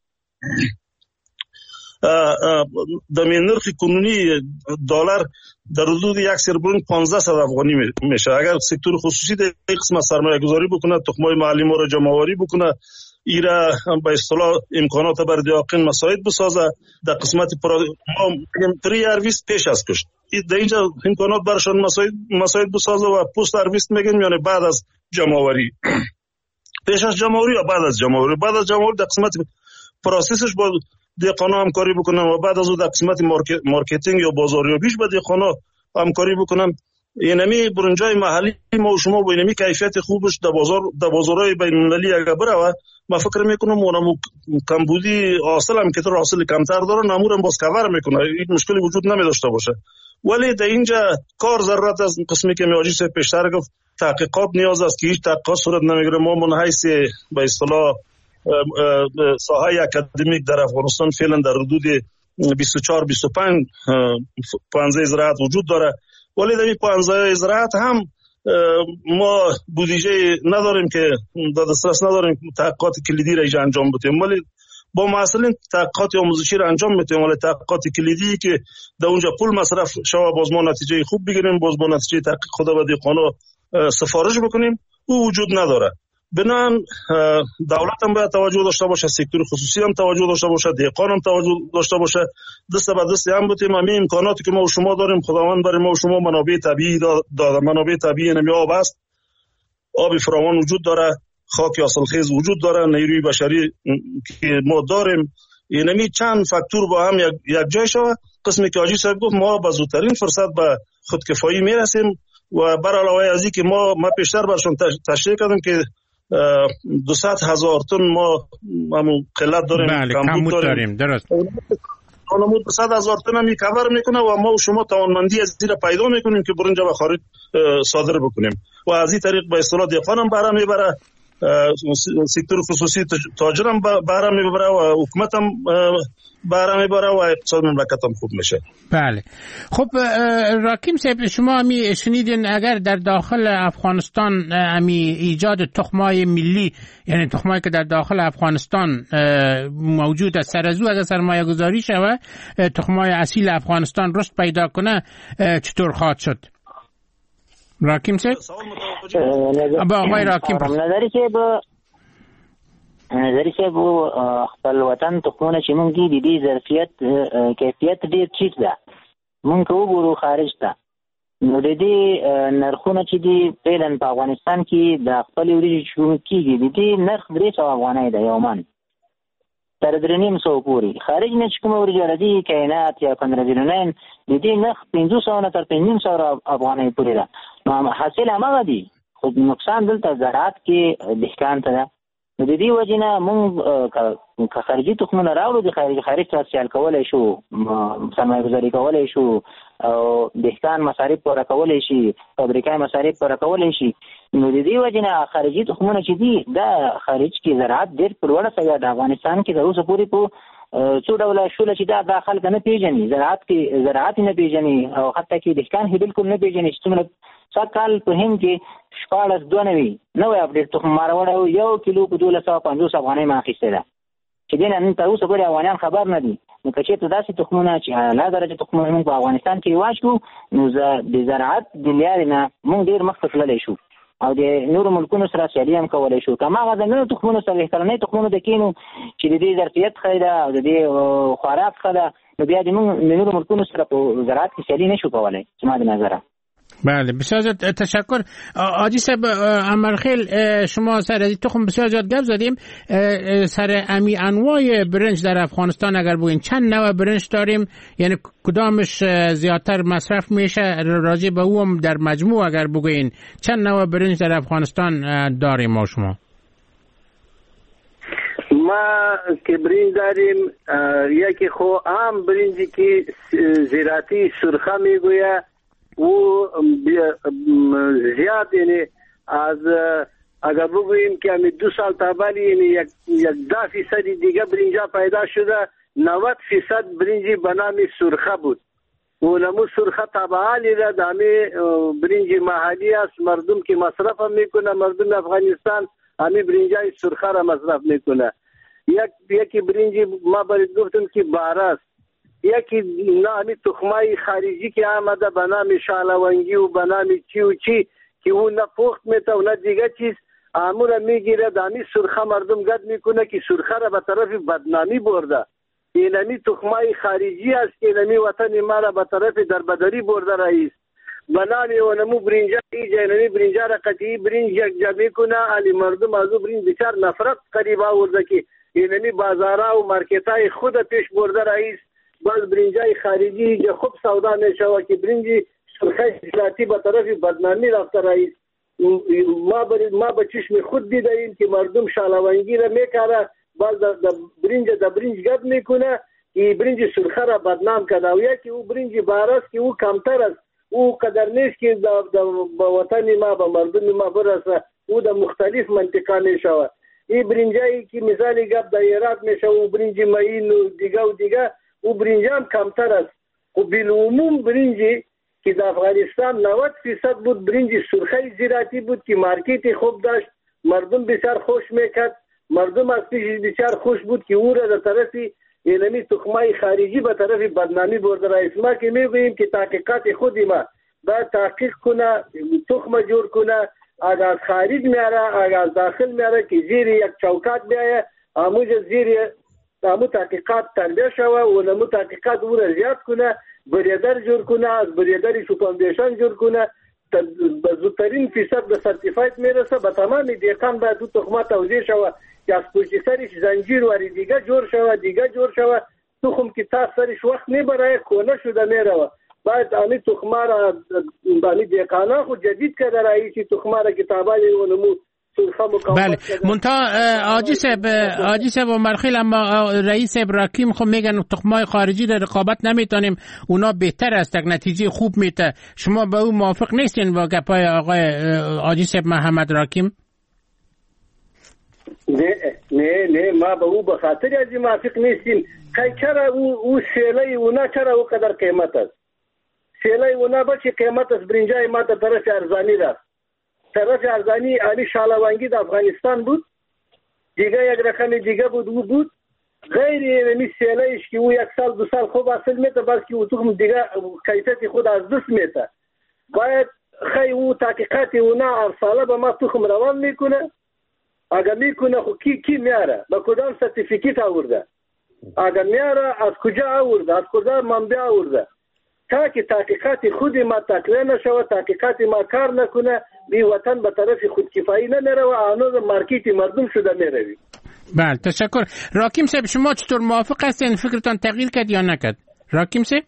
در نرخ کنونی دلار در حدود 1 سر برنج 1500 افغانی میشه. اگر سکتور خصوصی در قسمت سرمایه گذاری بکنه، تخمای محلی ما را جمع آوری بکنه، ایرا به اصطلاح امکانات بر دیاقین مساعد بسازه، در قسمت پری ارویست پیش از کشت در اینجا امکانات برشان مساعد بسازه و پست ارویست میگن، یعنی بعد از جمع آوری، پیش از جمع آوری یا بعد از جمع آوری. بعد از جمع آوری در قسمت پروسسش با دیقانا همکاری بکنن و بعد از اون در قسمت مارکتینگ یا بازاریابیش با دیقانا همکاری بکنن. اینمی برنجای محلی ما و شما با اینمی کیفیت خوبش در بازارهای بین المللی اگر بره، ما فکر میکنم اونم کمبودی حاصل هم که تو حاصل کمتر داره نمورم باز کور میکنه، هیچ مشکلی وجود نمی داشته باشه. ولی در اینجا کار ضرورت از قسمی که میاجی سے پیشتر گفت تحقیقات نیاز است که هیچ تحقیقات صورت نمیگیره. ما من حیث به اصطلاح ساحه اکادمیک در افغانستان فعلا در حدود 24-25 پانزه زراعت وجود داره، ولی در این پانزه زراعت هم ما بودجه نداریم که دسترس نداریم تحقیقات کلیدی را اینجا انجام بدیم، ولی با مسئولین تحقیقات آموزشی را انجام میدیم. ولی تحقیقات کلیدی که در اونجا پول مصرف شود باز ما نتیجه خوب بگیریم، باز با نتیجه تحقیق خدا و دیقانا سفارش بکنیم، او وجود نداره. بنان دولت هم باید توجه داشته باشه، سکتور خصوصی هم توجه داشته باشه، دیقان هم توجه داشته باشه، دست به دست هم بتیم. همین امکاناتی که ما و شما داریم خداوند برای ما و شما منابع طبیعی داده. منابع طبیعی نمی آب است، آب فراوان وجود داره، خاک حاصلخیز وجود داره، نیروی بشری که ما داریم. اینمی چند فاکتور با هم یک جای شود قسمی که حاجی صاحب گفت ما با زودترین فرصت به خودکفایی میرسیم و بر علاوه از این که ما پیشتر برشون تشریح کردم که 200,000 تن ما قلت داریم. بله کمبود داریم. درست. اونمود 100,000 تن هم کاور میکنه و ما و شما توانمندی از زیر پیدا میکنیم که برنج به خارج صادر بکنیم و از این طریق به اصطلاح دهقان هم بهره میبره، سکتور خصوصی تاجر هم بهره میبره و حکومت هم بهره میبره و اقتصاد مملکت هم خوب میشه. بله. خب راکیم صاحب شما می شنیدین اگر در داخل افغانستان ایجاد تخمای ملی، یعنی تخمایی که در داخل افغانستان موجود است، سر از او اگر سرمایه گذاری شود تخمای اصیل افغانستان رشد پیدا کنه چطور خواهد شد؟ راکیم صاحب با آقای راکیم نظری چې بو خپل وطن تخمونه چې مونږ دي د ظرفیت کیفیت ډیر ټیټ ده. مونږ وګورو خارج ته نو د دې نرخونه چې دي فعلا په افغانستان کې د خپل وریجې شروع کیږي د دې نرخ 300 افغانۍ ده یو من تر 350 پورې. خارج نه چې کوم وریجې راځي کائنات یا 1509 د دې نرخ 500 نه تر 500 افغانۍ پورې ده. نو حاصل هغه دي خو نقصان دلته زراعت کې دهقان ته ده. د دې وجنه مونږ که خارجي تخمونه راوړو د خارج ته سیال کولای شو، سرمایه گذاري کولای شو او دهقان مصارف پوره کولای شي، فابریکای مصارف پوره کولای شي. نو د دې وجنه خارجي تخمونه چې دي دا خارج کې زراعت ډېر په لوړه سوی د افغانستان کې تر اوسه پورې په څو ډوله شوله چې دا خلک نه پیژني، زراعت نه پیژني او حتی کې دهقان هی بالکل نه پیژني چې څومره سکال په هند کې 1492 نوې اپډیټ تخم ماروړ یو کیلو په 250 افغانۍ ما اخیسته ده چې دین نن تر اوسه پورې افغانان خبر نه دي. نو که چېرته داسې تخمونه چې اعلی درجه تخمونه موږ په افغانستان کې واچو نو د زراعت د لارې نه موږ ډېر مخکې تللی شو او د نورو ملکونو سره سیالي هم کولی شو. که هماغه د نورو تخمونو سره بهترنۍ تخمونو د کینو چې د دې ظرفیت ښه ده او د دې خوراک ښه ده نو بیا د نورو ملکونو سره په زراعت کې سیالي نشو کولی زما د نظره. بله بسیار زیاد تشکر. حاجی صاحب امرخیل شما سر از تخم بسیار زیاد گپ زدیم. سر امی انواع برنج در افغانستان اگر بگین چند نوع برنج داریم، یعنی کدامش زیادتر مصرف میشه، راجع به او هم در مجموع اگر بگین چند نوع برنج در افغانستان داریم ما شما؟ ما که برنج داریم یکی خو عام برنجی که زراعتی سرخه میگویه و زیاد یعنی از اگر بگوییم که همی 2 سال تابالی یعنی 10% دیگه برنجا پیدا شده 90% برنجی به نام سرخه بود و نمو سرخه تابعالی را دامی برنجی محلی است، مردم که مصرف هم میکنه، مردم افغانستان همی برنجای سرخه را مصرف میکنه. یکی برنجی ما باید گفتم که باراست، یکی نامی تخمای خارجی که آمده به نام شالوانگی و به نام چی و چی که اون نه پخت میته و نه دیگه چیز آموره میگیره دامی سرخه مردم گد میکنه که سرخه را به طرف بدنامی برده. اینمی تخمای خارجی است که اینمی وطن ما را به طرف دربدری برده رئیس به نام اونمو برنجا ایجا اینمی برنجا را قطعی برنج یک جا میکنه علی مردم از او برنج بسیار نفرت قریب آورده که اینمی بازارها و مارکتای خود پیش برده رئیس. باز برنجای خارجی که خوب سودا میشوه که برنجی سرخه زراعتی به طرف بدنامی رفته رئیس. ما به چشم خود دیدیم که مردم شالوانگی را میکاره، باز د برنج گد میکنه که برنج سرخه را بدنام کنه و یکی او برنج باراست که او کمتر است، او قدر نیست که به وطن ما به مردم ما برسه، او در مختلف منطقه میشوه. این برنجایی که مثالی گب در ایرات میشوه و برنج معین و دیگه او برنج هم کمتر است. و بالعموم برنجی که در افغانستان 90% بود برنج سرخه زراعتی بود که مارکت خوب داشت، مردم بسیار خوش میکرد، مردم از پیش بسیار خوش بود که او را در طرف اینمی تخمای خارجی به طرف بدنامی برده رئیس. ما که میگوییم که تحقیقات خودی ما باید تحقیق کنه، تخم جور کنه، اگر از خارج میاره اگر از داخل میاره که زیر یک چوکات بیایه آموز زیر نمو تحقیقات تربیه شوه و نمو تحقیقات او را زیاد کنه، بریدر جور کنه، از بریدری سوپاندیشن جور کنه، زودترین فیصد به سرتیفایت میرسه. به تمام دیگان باید دو تخمه توضیح شوه که از پشت سرش زنجیر واری دیگه جور شوه تخم که تا سرش وقت میبره کنه شده میره. باید آنی تخمه را آنی دیقانه خود جدید کرده رایشی تخمه را کتابانی اونمو بله منتها آجی صاحب و مرخیل، اما رئیس ابراکیم خب میگن تخمای خارجی را رقابت نمیتونیم، اونا بهتر است، یک نتیجه خوب میته. شما با او موافق نیستین با گپای آقای آجی صاحب محمد راکیم؟ نه ما با او بخاطر از موافق نیستیم. چرا او سیله اونا چرا او قدر قیمت است؟ سیله اونا بچه قیمت است برنجای ما تا طرف ارزانی رفت. طرف ارزانی علی شالوانگی در افغانستان بود، دیگه یک رقم دیگه بود غیر می سیلهش که او 1 سال 2 سال خوب حاصل میته، بلکه او تخم دیگه کیفیت خود از دست میته. باید خیلی او تحقیقات اونا ارساله به ما تخم روان میکنه. اگر میکنه خو کی میاره با کدام سرتیفیکیت آورده، اگر میاره از کجا آورده، از کجا منبع آورده، تا که تحقیقات خودی ما تکلیه نشوه، تحقیقات ما کار نکنه، بی وطن به طرف خودکفایی نمیره و آنو مارکیت مردم شده میروی. بله تشکر. راکیم صاحب شما چطور موافق هستین؟ فکرتان تغییر کرد یا نکرد؟ راکیم صاحب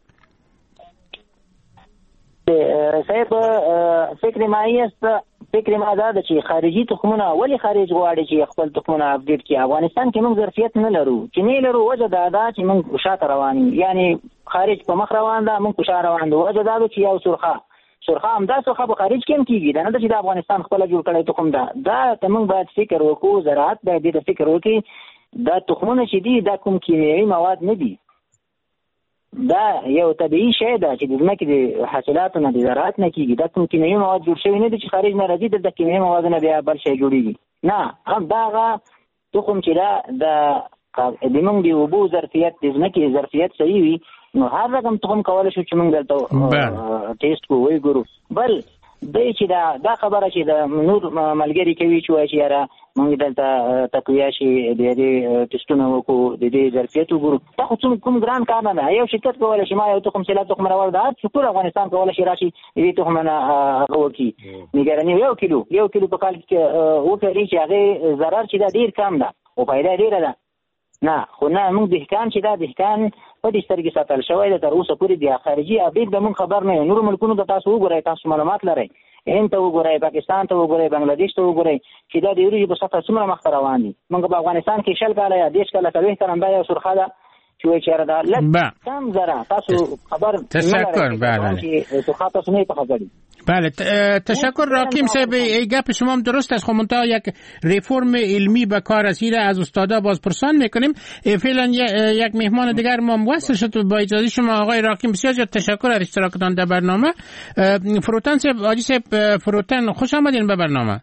فکر ما است، فکر ما دا چې خارجي تخمونه ولی خارج غواړي چې خپل تخمونه اپډیټ کړي. افغانستان کې موږ ظرفیت نه لرو، چې نه لرو. وجه دا ده چې موږ شاته روان یو، یعنی خارج په مخ روان ده، موږ په شا روان دو. وجه دا ده چې یو سرخه همدا سرخه په خارج کې هم کېږي، دا نه ده چې د افغانستان خپله جوړ کړی تخم ده. دا ته موږ باید فکر وکړو، زراعت باید دې ته فکر وکړي. دا تخمونه چې دي دا کوم کیمیاوي مواد نه دي، دا یو طبیعي شی ده چې د ځمکې د حاصلاتو نه د زراعت نه کېږي. دا کوم کیمیاوي مواد جوړ شوي نه دي چې خارج نه راځي د کیمیاوي موادو نه بیا بل شی جوړېږي. نه، هم دا هغه تخم چې د موږ د اوبو ظرفیت د ځمکې ظرفیت صحیح وي، نو هر رقم تخم کولی شو چې موږ دلته ټیسټ کو وی ګورو. بل دی چې دا خبره چې د نور ملګري کوي چې وایي چې یاره موږ دلته تقویه شي د دې ټیسټونه وکړو، د دې ظرفیت وګورو، دا خو کوم ګران کار نه ده. یو شرکت کولی شي ما یو تخم سیلاب تخم راوړ ده، ټول افغانستان کولی شي راشي دې تخم نه هغه وکړي. نګراني یو کیلو په کال کې وکړي چې هغې ضرر چې دا ډېر کم ده او فایده ډېره ده. نه خو نه، موږ دهقان چې دا دهقان په دې سترګې ساتل شوی ده تر اوسه پورې. د خارجي اپډیټ به موږ خبر نه یو. نورو ملکونو ته تاسو وګورئ، تاسو معلومات لرئ، هند ته وګورئ، پاکستان ته وګورئ، بنگلاديش ته وګورئ چې دا د وریجو په سطح څومره مخته روان دي. موږ په افغانستان کې 20 کاله یا 10 کاله کوي ترنده یو سرخه ده چې وایي چېرې دا لږ کم زره تاسو خبر تشکر. بله سرخه تاسو نه پخوړي. بله تشکر راکیم صاحب. ای گپ شما هم درست است. خب منتها یک ریفرم علمی به کار رسیده، از استادا بازپرسان میکنیم. فعلا یک مهمان دیگر ما وصل شد. با اجازه شما آقای راکیم بسیار زیاد تشکر از اشتراکتان در برنامه. فروتن صاحب، آجی صاحب فروتن، خوش آمدین به برنامه.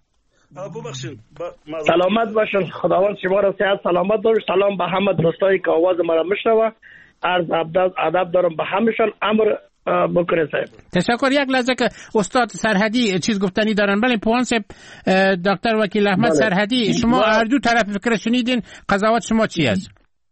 سلامت باشین، خداوند شما را صحت سلامت داره. سلام به همه دوستایی که آواز ما را میشنوه، عرض ادب دارم به همشون. امر بکنه صاحب. تشکر. یک لحظه که استاد سرحدی چیز گفتنی دارن. بله پوان صاحب، دکتر وکیل احمد سرحدی، شما هر دو طرف فکر شنیدین، قضاوت شما چی است؟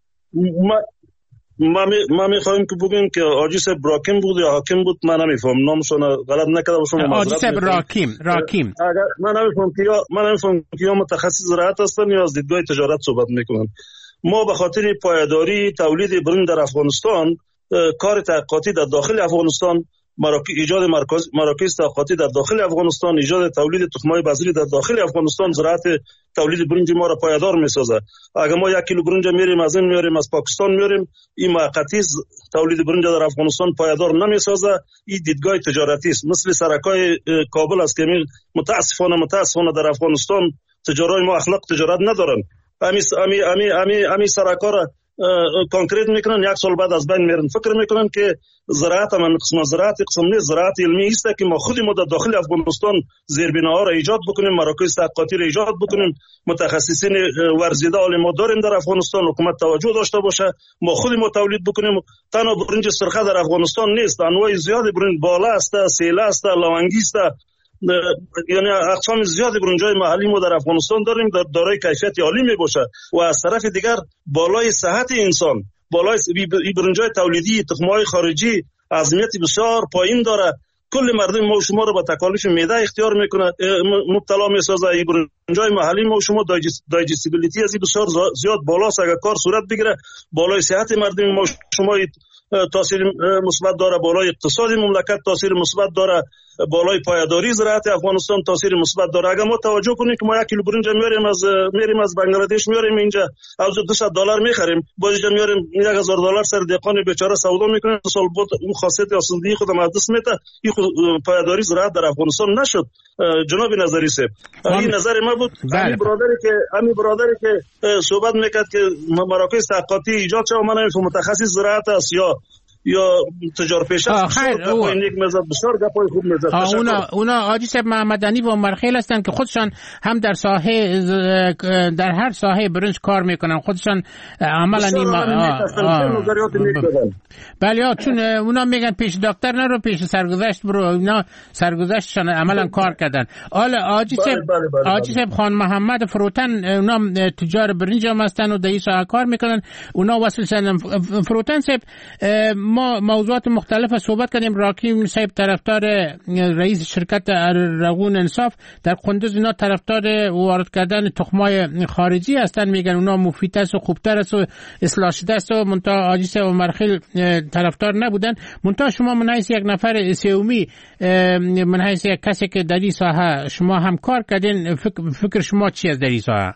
ما میخوایم که بگیم که آجی صاحب راکیم بود یا حاکم بود، من نمیفهم نامشون غلط نکرده باشم. آجی صاحب راکیم من نمیفهم که یا متخصص زراعت هستن یا از دیدگاه تجارت صحبت میکنن. ما به خاطر پایداری تولید برنج در افغانستان، کار تحقیقاتی در داخل افغانستان، ایجاد مراکز تحقیقاتی در داخل افغانستان، ایجاد تولید تخم‌های بذری در داخل افغانستان، زراعت تولید برنج ما را پایدار می‌سازه. اگر ما 1 کیلو برنج میاریم از این میاریم از پاکستان میاریم، این موقتی تولید برنج در افغانستان پایدار نمی‌سازه. این دیدگاه تجارتی است. مثل سرکای کابل است که متاسفانه در افغانستان تجارای ما اخلاق تجارت ندارن. امی سرکا را کانکریت میکنن، 1 سال بعد از بین میرن. فکر میکنن که زراعت من قسم زراعت نیست. زراعت علمی است که ما خودی در داخل افغانستان زیربناها را ایجاد بکنیم، مراکز تحقیقاتی را ایجاد بکنیم، متخصصین ورزیده عالی ما داریم در افغانستان، حکومت توجه داشته باشه، ما خودی تولید بکنیم. تنها برنج سرخه در افغانستان نیست، انواع زیاد برنج بالا است، سیله است، لونگی است، یعنی اقسام زیادی برنجای محلی ما در افغانستان داریم، دارای کیفیت عالی می باشه و از طرف دیگر بالای صحت انسان، بالای برنجای تولیدی تخم‌های خارجی اهمیت بسیار پایین داره. کل مردم ما و شما رو به تکالیف معده اختیار میکنه، مبتلا میسازه. این برنجای محلی ما و شما دایجستیبیلیتی از این بسیار زیاد بالاست. اگر کار صورت بگیره بالای صحت مردم ما و شما تاثیر مثبت داره، بالای اقتصاد مملکت تاثیر مثبت داره، بالای پایداری زراعت افغانستان تاثیر مثبت داره. اگر ما توجه کنیم که ما 1 کیلو برنج میاریم از بنگلادش میاریم اینجا از $200 میخریم، بازیجا میاریم $1000 سر دهقان بیچاره سودا میکنه، سال بعد اون خاصیت آسودگی خودم از دست میده. این پایداری زراعت در افغانستان نشد. جناب نظری صاحب این نظر ما بود. همین برادری که صحبت میکرد که مراکز تحقیقاتی ایجاد شد، من نمیفهم متخصص زراعت است یا تجارت پیشه است. این یک مزد بسیار گپای خوب مزد. اونا حاجی صاحب محمدعلی و مرخیل هستن که خودشان هم در هر ساحه برنج کار میکنن، خودشان عملا بله چون اونا میگن پیش دکتر نرو، پیش سرگذشت برو. اونا سرگذشتشان عملا کار کردن. حالا حاجی صاحب خان محمد فروتن اونا تجار برنج هم هستن و در این ساحه کار میکنن. اونا واسه فروتن صاحب ما موضوعات مختلف صحبت کردیم. راکیم صاحب طرفدار رئیس شرکت ارغون انصاف در قندوز، اینا طرفدار وارد کردن تخمای خارجی هستن، میگن اونا مفید است و خوبتر است و اصلاح شده است و منتها حاجی صاحب و مرخیل طرفدار نبودن. منتها شما من حیث یک نفر سیومی، من حیث یک کسی که در این ساحه شما هم کار کردین، فکر شما چی از در این ساحه؟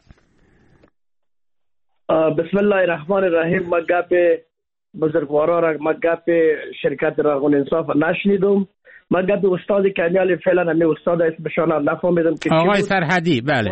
بسم الله الرحمن الرحیم. ما گپ بزرگوارا را ما گپ شرکت ارغون انصاف نشنیدم. ما گپ استاد کمیال فعلا همی استاد اسمشان نفهمیدم که آقای سرحدی. بله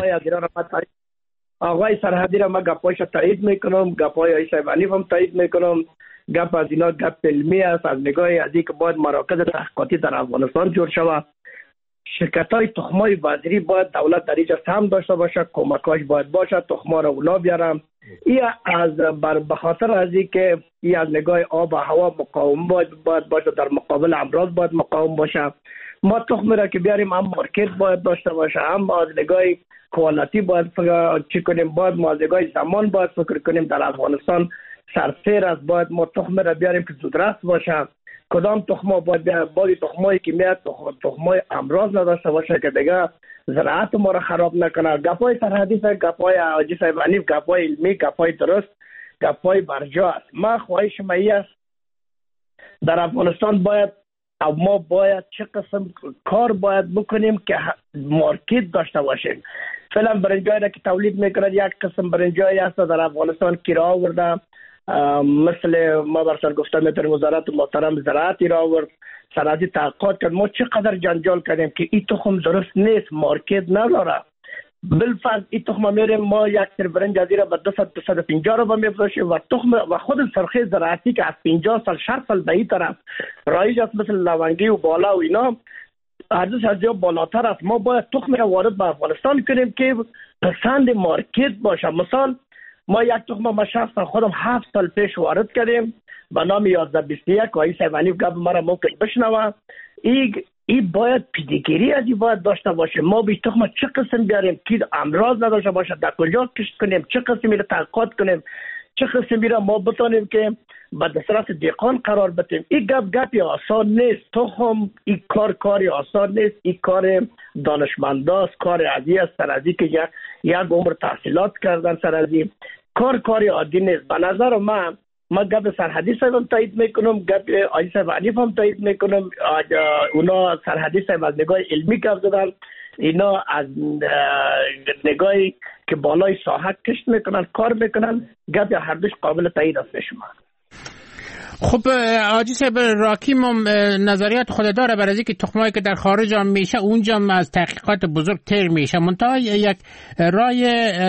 آقای سرحدی را ما گپایش تایید میکنم، گپای آقای صاحب عنیف هم تایید میکنم. گپ از اینا گپ علمی است، از نگاه از اینکه باید مراکز تحقیقاتی در افغانستان جور شود. شرکت‌های تخمای بذری باید دولت در اینجا سهم داشته باشه، کمکاش باید باشه، تخما را اونا بیارم. این از به خاطر از اینکه این از نگاه آب و هوا مقاوم باید باشه، در مقابل امراض باید مقاوم باشه. ما تخم را که بیاریم هم مارکت باید داشته باشه، هم از نگاه کوالیتی باید چی کنیم، باید ما از نگاه زمان باید فکر کنیم. در افغانستان سرسیر است، باید ما تخم را بیاریم که زودرس باشه. کدام تخما باید تخمایی که میاد تخمای امراض نداشته باشه که دیگه زراعت ما را خراب نکنه. گپای سرحدی است، گپای حاجی صاحب عنیف، گپای علمی، گپای درست، گپای برجا است. ما خواهش ما است در افغانستان ما باید چه قسم کار باید بکنیم که مارکت داشته باشیم. فعلا برنجایی را که تولید میکنند، یک قسم برنجایی هست در افغانستان کرا آورده، مثل ما برسر گفتم میتونیم وزارت محترم زراعتی را آورد، سرحدی تحقیقات کرد. ما چقدر جنجال کردیم که این تخم درست نیست، مارکت نداره. بالفرض این تخم میریم ما یک سر برنج از این را به 250 رو میفروشیم و تخم و خود سرخی زراعتی که از 50 سال 60 سال به این طرف رایج است، مثل لونگی و بالا و اینا ارزش از جا بالاتر است. ما باید تخم را وارد به افغانستان کنیم که پسند مارکت باشه. مثال ما یک تخم ما شخصا خودم 7 سال پیش وارد کردیم به نام 1121 که آقای صاحب عنیف گپ مرا ممکن بشنوه. این باید پیدگیری از این باید داشته باشه. ما به تخم چه قسم بیاریم که امراض نداشته باشه، در کجا کشت کنیم، چه قسمی را تحقیقات کنیم، چه قسمی را ما بتونیم که به دسترس دهقان قرار بدیم. این گپی آسان نیست. تخم این کاری آسان نیست. این کار دانشمنداست، کار عادی است. سرازی که یک عمر تحصیلات کردن سرازی کاری عادی نیست. به نظر ما گپ سرحدی صاحب هم تایید میکنم، گپ آقای صاحب عنیف هم تایید میکنم. اونا سرحدی صاحب از نگاه علمی گپ زدن، اینا از نگاهی که بالای ساحت کشت میکنن، کار میکنن. گپ هر دوش قابل تایید است شما. خب حاجی صاحب راکیم هم نظریات خود داره برای اینکه تخمایی که در خارج هم میشه اونجا هم از تحقیقات بزرگ تر میشه. منتها یک رای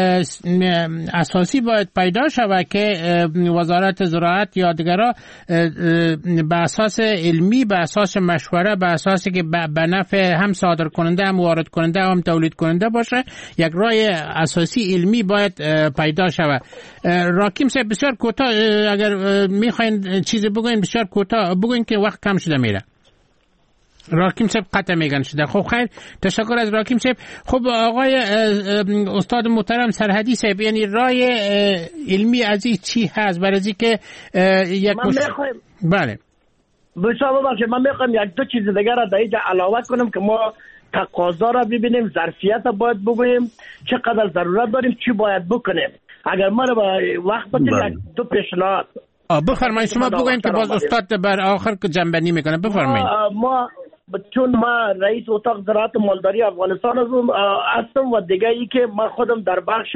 اساسی باید پیدا شود که وزارت زراعت یا دیگرها به اساس علمی، به اساس مشوره، به اساسی که به نفع هم صادر کننده هم وارد کننده هم تولید کننده باشه، یک رای اساسی علمی باید پیدا شود. راکیم صاحب بسیار کوتاه اگر میخواین چیزی بگوین بسیار کوتاه بگوین که وقت کم شده میره. راکیم صاحب قطع میگن شده. خب خیر، تشکر از راکیم صاحب. خب آقای استاد محترم سرحدی صاحب، یعنی رای علمی از این چی هست برای اینکه یک بله بسیار ببخشید، من میخوام یک دو چیز دیگر را در اینجا علاوه کنم که ما تقاضا را ببینیم، ظرفیت را باید بگوییم، چقدر ضرورت داریم، چی باید بکنیم. اگر ما با وقت بدیم یک دو پیشنهاد. بفرمایید شما بگوین که باز استاد بر آخر که جنبندی میکنه. بفرمایید. ما چون ما رئیس اتاق زراعت مالداری افغانستان هستم و دیگه ای که من خودم در بخش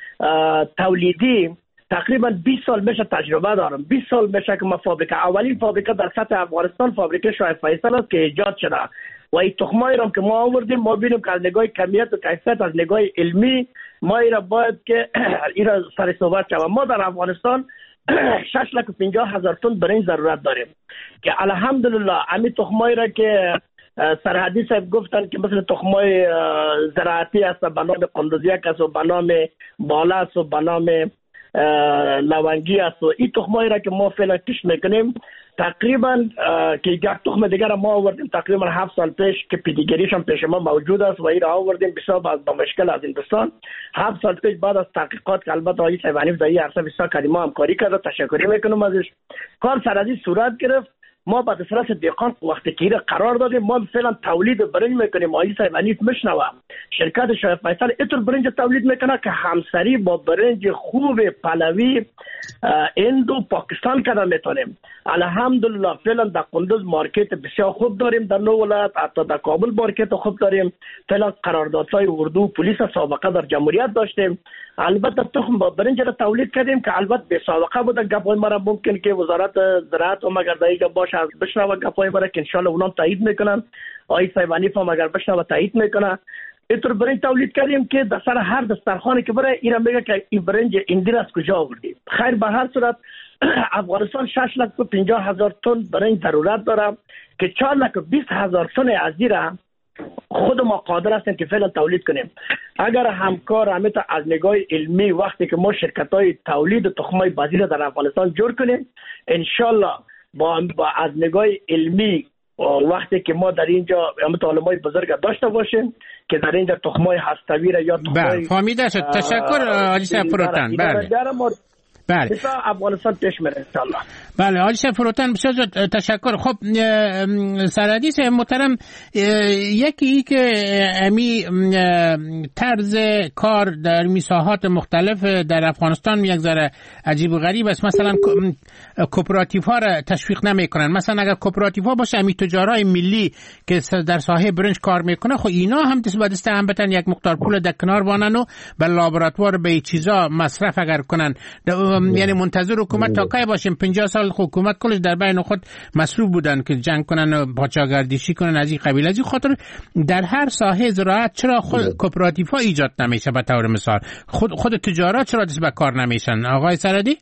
تولیدی تقریبا 20 سال میشه تجربه دارم. 20 سال میشه که ما اولین فابریکه در سطح افغانستان فابریکه شاه فیصل است که ایجاد شده و این تخمایی را که ما آوردیم ما ببینیم که از نگاه کمیت و کیفیت، از نگاه علمی ما اینا باید که اینا سر صحبت شود. ما در افغانستان 650,000 تن برنج ضرورت داریم که الحمدلله همین تخمایی را که سرحدی صاحب گفتن که مثل تخمای زراعتی است به نام قندوزیک است و به نام بالا است و به نام لونگی است و این تخمایی را که ما فعلا کشت میکنیم تقریبا که یک تخم دیگر ما آوردیم تقریبا 7 سال پیش که پیدیگریش هم پیش ما موجود است و این را آوردیم بسیار با مشکل از هندوستان. 7 سال پیش بعد از تحقیقات که البته آقای سیوانی در این عرصه بسیار کریما همکاری کرد، تشکر میکنم ازش. کار سرحدی صورت گرفت. ما بعد صورت دهقان وقتی که قرار دادیم ما فعلا تولید برنج میکنیم. آقای سیوانی میشنوه شرکت شاه فیصل اینطور برنج تولید میکنه که همسری با برنج خوب پهلوی هند و پاکستان کردن میتونیم. الحمدلله فعلا در قندوز مارکت بسیار خوب داریم، در نو ولایت حتی در کابل مارکت خوب داریم. فعلا قراردادهای اردو پلیس سابقه در جمهوریت داشتیم. البته تخم با برنج را تولید کردیم که البته به سابقه بوده. گپای ما را ممکن که وزارت زراعت هم اگر دایگه باشه از بشنوه گپای ما را که انشالله اونام تایید میکنن. آقای سیوانی هم اگر بشنوه تایید میکنه. اینطور برنج تولید کردیم که در سر هر دسترخوانی که بره اینا میگه که این برنج ایندیر از کجا آوردی. خیر به هر صورت افغانستان 650,000 تن برنج ضرورت داره که 420,000 تن از این خود ما قادر هستیم که فعلا تولید کنیم. اگر همکار همیت از نگاه علمی وقتی که ما شرکت‌های تولید تخمای بازی در افغانستان جور کنیم انشالله با از نگاه علمی وقتی که ما در اینجا مطالعه‌های بزرگ داشته باشیم که در اینجا تخمای هستوی را یا تخمای فهمیده شد. تشکر آقای فروتن. بله افغانستان پیش میره انشالله. بله آقای فروتن بسیار تشکر. خب سرحدی صاحب محترم، یکی که امی طرز کار در میساحات مختلف در افغانستان یک ذره عجیب و غریب است. مثلا کوپراتیف ها را تشویق نمیکنن. مثلا اگر کوپراتیف ها باشه امی تجارای ملی که در ساحه برنج کار میکنه خب اینا هم دست به دست هم بتن یک مقدار پول در کنار بانن و به لابراتوار به چیزا مصرف اگر کنن. یعنی منتظر حکومت تا کی باشیم؟ 50 سال حکومت کلش در بین خود مصروف بودن که جنگ کنن و پاچاگردشی کنن از این قبیل. از این خاطر در هر ساحه زراعت چرا خود کوپراتیف ها ایجاد نمیشه؟ به طور مثال خود تجارت چرا دست به کار نمیشن؟ آقای سرحدی؟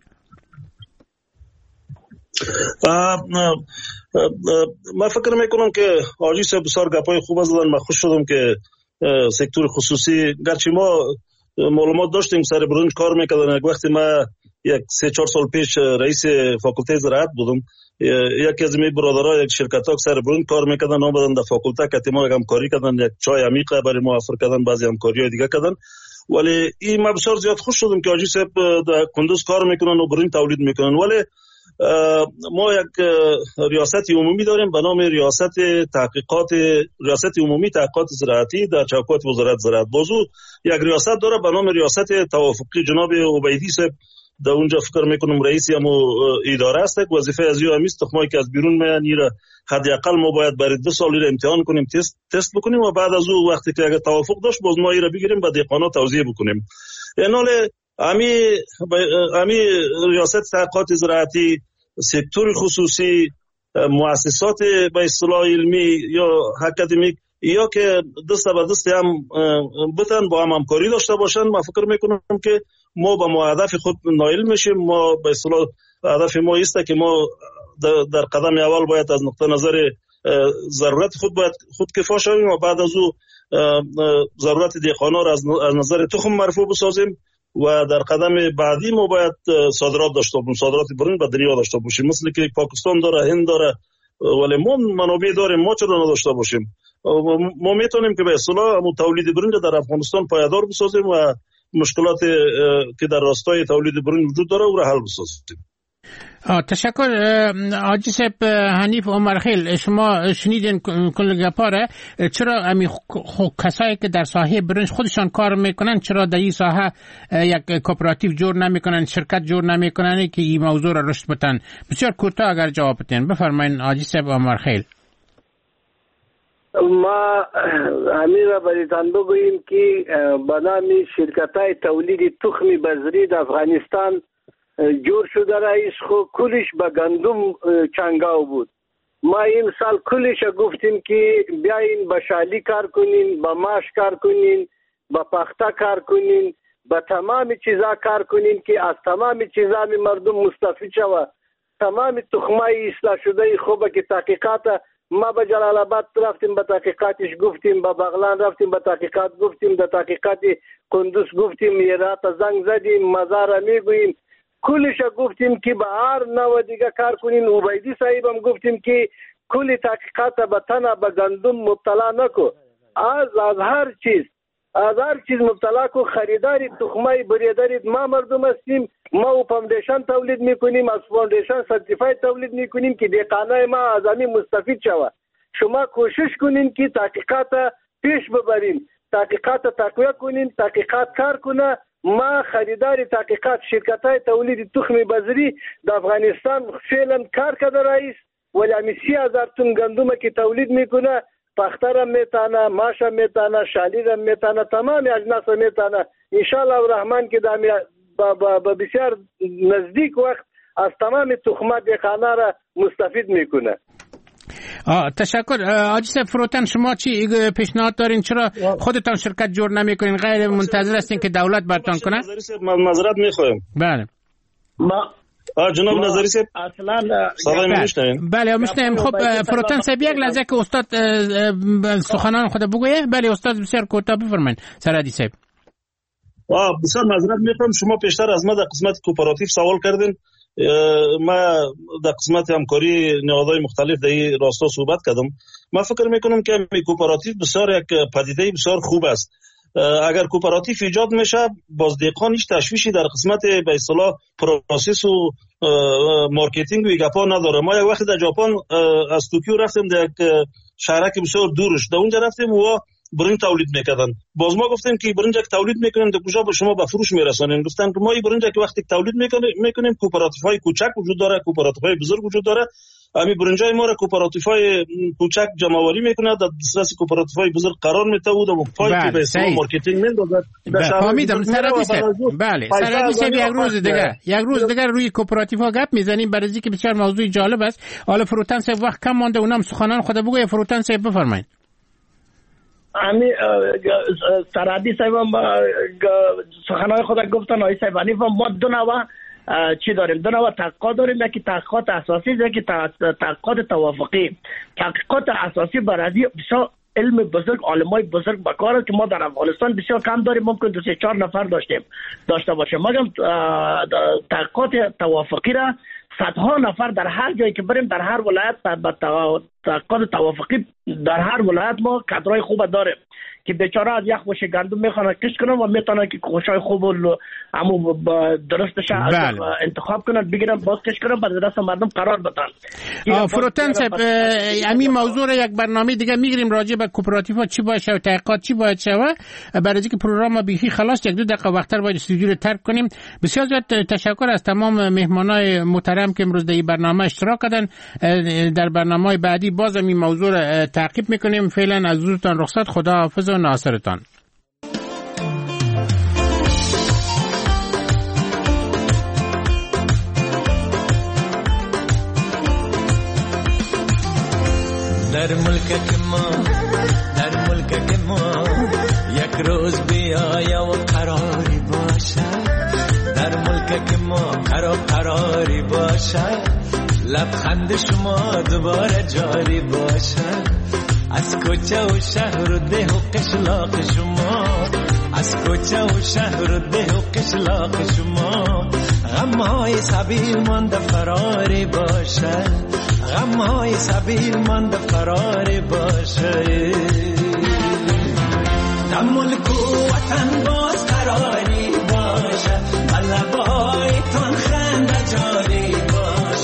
من فکر میکنم که آجی صاحب بسیار گپای خوب زدن. من خوش شدم که سکتور خصوصی گرچه ما معلومات داشتیم سر برنج کار میکردن. یک وقتی ما 3-4 سال پیش رئیس فاکولته زراعت بودم، یکی از می برادرها یک شرکت ها سر برنج کار میکردن آمدن در فاکولته که ما همکاری کردن، یک چای عمیقه برای ما افر کردن، بعضی همکاری های دیگه کردن. ولی این ما بسیار زیاد خوش شدم که آجی صاحب در کندوز کار میکنن و برنج تولید میکنن. ولی ما یک ریاست عمومی داریم به نام ریاست عمومی تحقیقات زراعتی در چوکات وزارت زراعت. بازو یک ریاست داره به نام ریاست توافقی. جناب عبیدی صاحب در اونجا فکر میکنم رئیسی هم اداره است. یک وظیفه از یو همیست تخمایی که از بیرون میان ایرا حداقل ما باید برای 2 سال را امتحان کنیم، تست بکنیم و بعد از او وقتی که اگر توافق داشت باز ما ایرا بگیریم به دهقانا توزیع بکنیم. اینال امی ریاست تحقیقات زراعتی، سکتور خصوصی، مؤسسات به اصطلاح علمی یا اکادمیک یا که دست به دست هم بتن با هم همکاری داشته باشن، من فکر میکنم که ما به هدف خود نائل میشیم. ما به اصطلاح هدف ما است که ما در قدم اول باید از نقطه نظر ضرورت خود باید خودکفا شویم و بعد از او ضرورت دهقانا را از نظر تخم مرفوع بسازیم و در قدم بعدی ما باید صادرات داشته باشیم، صادرات برنج به دنیا داشته باشیم. مثل که پاکستان داره، هند داره، ولی ما منابع داریم، ما چرا نداشته باشیم؟ ما میتونیم که به اصطلاح تولید برنج در افغانستان پایدار بسازیم و مشکلات که در راستای تولید برنج وجود داره او را حل بسازیم. تشکر حاجی صاحب حنیف عمرخیل، شما شنیدین کل گپاره. چرا کسایی که در ساحه برنج خودشان کار میکنن چرا در این ساحه یک کوپراتیو جور نمیکنن، شرکت جور نمیکنن که این موضوع را رشد بدن؟ بسیار کوتاه اگر جواب بدین بفرمایید حاجی صاحب عمرخیل. ما همین را بریتان بگوییم که به نام شرکت‌های تولید تخم بذری در افغانستان جور شده رئیس خو کلش به گندم چنگاو بود. ما این سال کلش گفتیم که بیاین به شالی کار کنین، به ماش کار کنین، به پخته کار کنین، به تمام چیزا کار کنین که از تمام چیزا مردم مستفید شوه. تمام تخمای اصلاح شده خوبه که تحقیقات ما به جلال آباد رفتیم به تحقیقاتش گفتیم، به بغلان رفتیم به تحقیقات گفتیم، به تحقیقات کندوز گفتیم، یرات زنگ زدیم، مزار میگوییم، کلش گفتیم که به هر نوع دیگه کار کنین. عبیدی صاحب هم گفتیم که کل تحقیقات به تنه به گندم مبتلا نکو، از هر چیز مبتلا کو. خریداری تخمای بریداری ما مردم هستیم، ما فاندیشن تولید میکنیم، از فاندیشن سرتیفاید تولید میکنیم که دهقانای ما از همین مستفید شوه. شما کوشش کنین که تحقیقات پیش ببرین، تحقیقات تقویه کنین، تحقیقات کار کنه. ما خریدار تحقیقات شرکت‌های تولید تخم بذری در افغانستان فعلا کار کرده رئیس، ولی همی 30,000 تن گندم که تولید میکنه، پختر هم میتانه، ماش هم میتانه، شالیر هم میتانه، تمام اجناس هم میتانه. انشاءالله الرحمن که با بسیار نزدیک وقت از تمام تخمات دهقانا را مستفید میکنه. تشکر. حاجی صاحب فروتن، شما چی پیشنهاد دارین؟ چرا خودتان شرکت جور نمیکنین؟ غیر منتظر هستین که دولت برتان کنه؟ معذرت میخوایم. بله. ما جناب نظری صاحب اصلا صدای میشنویم؟ بله میشنویم. خب فروتن صاحب یک لحظه که استاد سخنان خود بگویه. بله استاد بسیار کوتاه بفرمایید. سرحدی صاحب. بسیار معذرت میخوام، شما پیشتر از ما در قسمت کوپراتیو سوال کردین. ما در قسمت همکاری نهادهای مختلف در این راستا صحبت کردم. من فکر میکنم که کوپراتیو بسیار یک پدیده بسیار خوب است. اگر کوپراتیو ایجاد میشه، باز دهقان هیچ تشویشی در قسمت به اصطلاح پروسس و مارکتینگ و گپا نداره. ما یک وقت در ژاپن از توکیو رفتیم، در یک شهرک بسیار دورش، در اونجا رفتیم و برنج تولید میکردن. باز ما گفتیم که برنج که تولید میکنیم در کجا به شما به فروش میرسونیم؟ گفتن که ما این برنج که وقتی تولید میکنیم کوپراتیوهای کوچک وجود داره، کوپراتیوهای بزرگ وجود داره. همین برنجای ما را کوپراتیوهای کوچک جمع‌آوری میکنه، در دسترس کوپراتیوهای بزرگ قرار میده و در پای که به اصطلاح مارکتینگ میندازه. فهمیدم سرحدی صاحب. بله سرحدی صاحب، یک روز دیگه روی کوپراتیوها گپ میزنیم، برای اینکه بسیار موضوع جالب است. حالا فروتن صاحب وقت کم مونده، اونم سخنان خود بگوی. فروتن صاحب بفرمایید. امی سرحدی صاحب سخنان خود گفتن. آقای صاحب حنیف ما دو نوع چی داریم؟ دو نوع تحقیقات داریم، یکی تحقیقات اساسی، یکی تحقیقات توافقی. تحقیقات اساسی برای بسیار علم بزرگ، علمای بزرگ بکاره که ما در افغانستان بسیار کم داریم، ممکن 2-4 نفر داشته باشیم. مگر تحقیقات توافقی را صدها نفر در هر جایی که بریم، در هر ولایت تحقیقات توافقی در هر ولایت ما کادرای خوب داریم که بیچاره از یخ باشه گندم میخوان کش کنن و میتونن که خوشای خوب همو درستش انتخاب کنن، بگیرن باز کش کنن، بعد دست مردم قرار بدن. فروتن صاحب، همین موضوع رو یک برنامه دیگه میگیریم راجع به کوپراتیوها چی باشه و تحقیقات چی باید شه. برای اینکه پروگرام بیخی خلاص، 1-2 دقیقه وقت‌تر باید استودیو رو ترک کنیم. بسیار زیاد تشکر از تمام مهمانای محترم که امروز در این برنامه اشتراک کردن. در برنامه‌های بعدی باز این موضوع رو تعقیب میکنیم. فعلا از حضورتان رخصت. خدا حافظ و ناصرتان. در ملک ما یک روز بیایا و قراری باشه، در ملک ما قراری باشه، لبخند شما دوباره جاری باشه. از کوچه و شهر و ده و قشلاق شما، از کوچه و شهر و ده و قشلاق شما، غمهای سبیل مانده فراری باشه، غمهای سبیل مانده فراری باشه. در ملک و وطن باز قراری باشه، لبایتان خنده جاری باشه.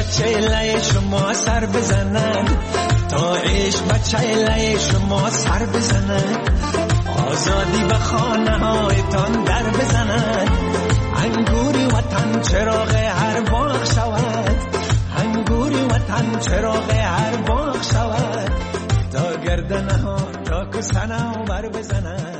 چهله شما سر بزند، تا عشق به چهله شما سر بزند، آزادی به خانه هایتان در بزند، انگوری وطن چراغ هر باغ شود، انگوری وطن چراغ هر باغ شود، تا گردنه ها تا کسنه بر بزند.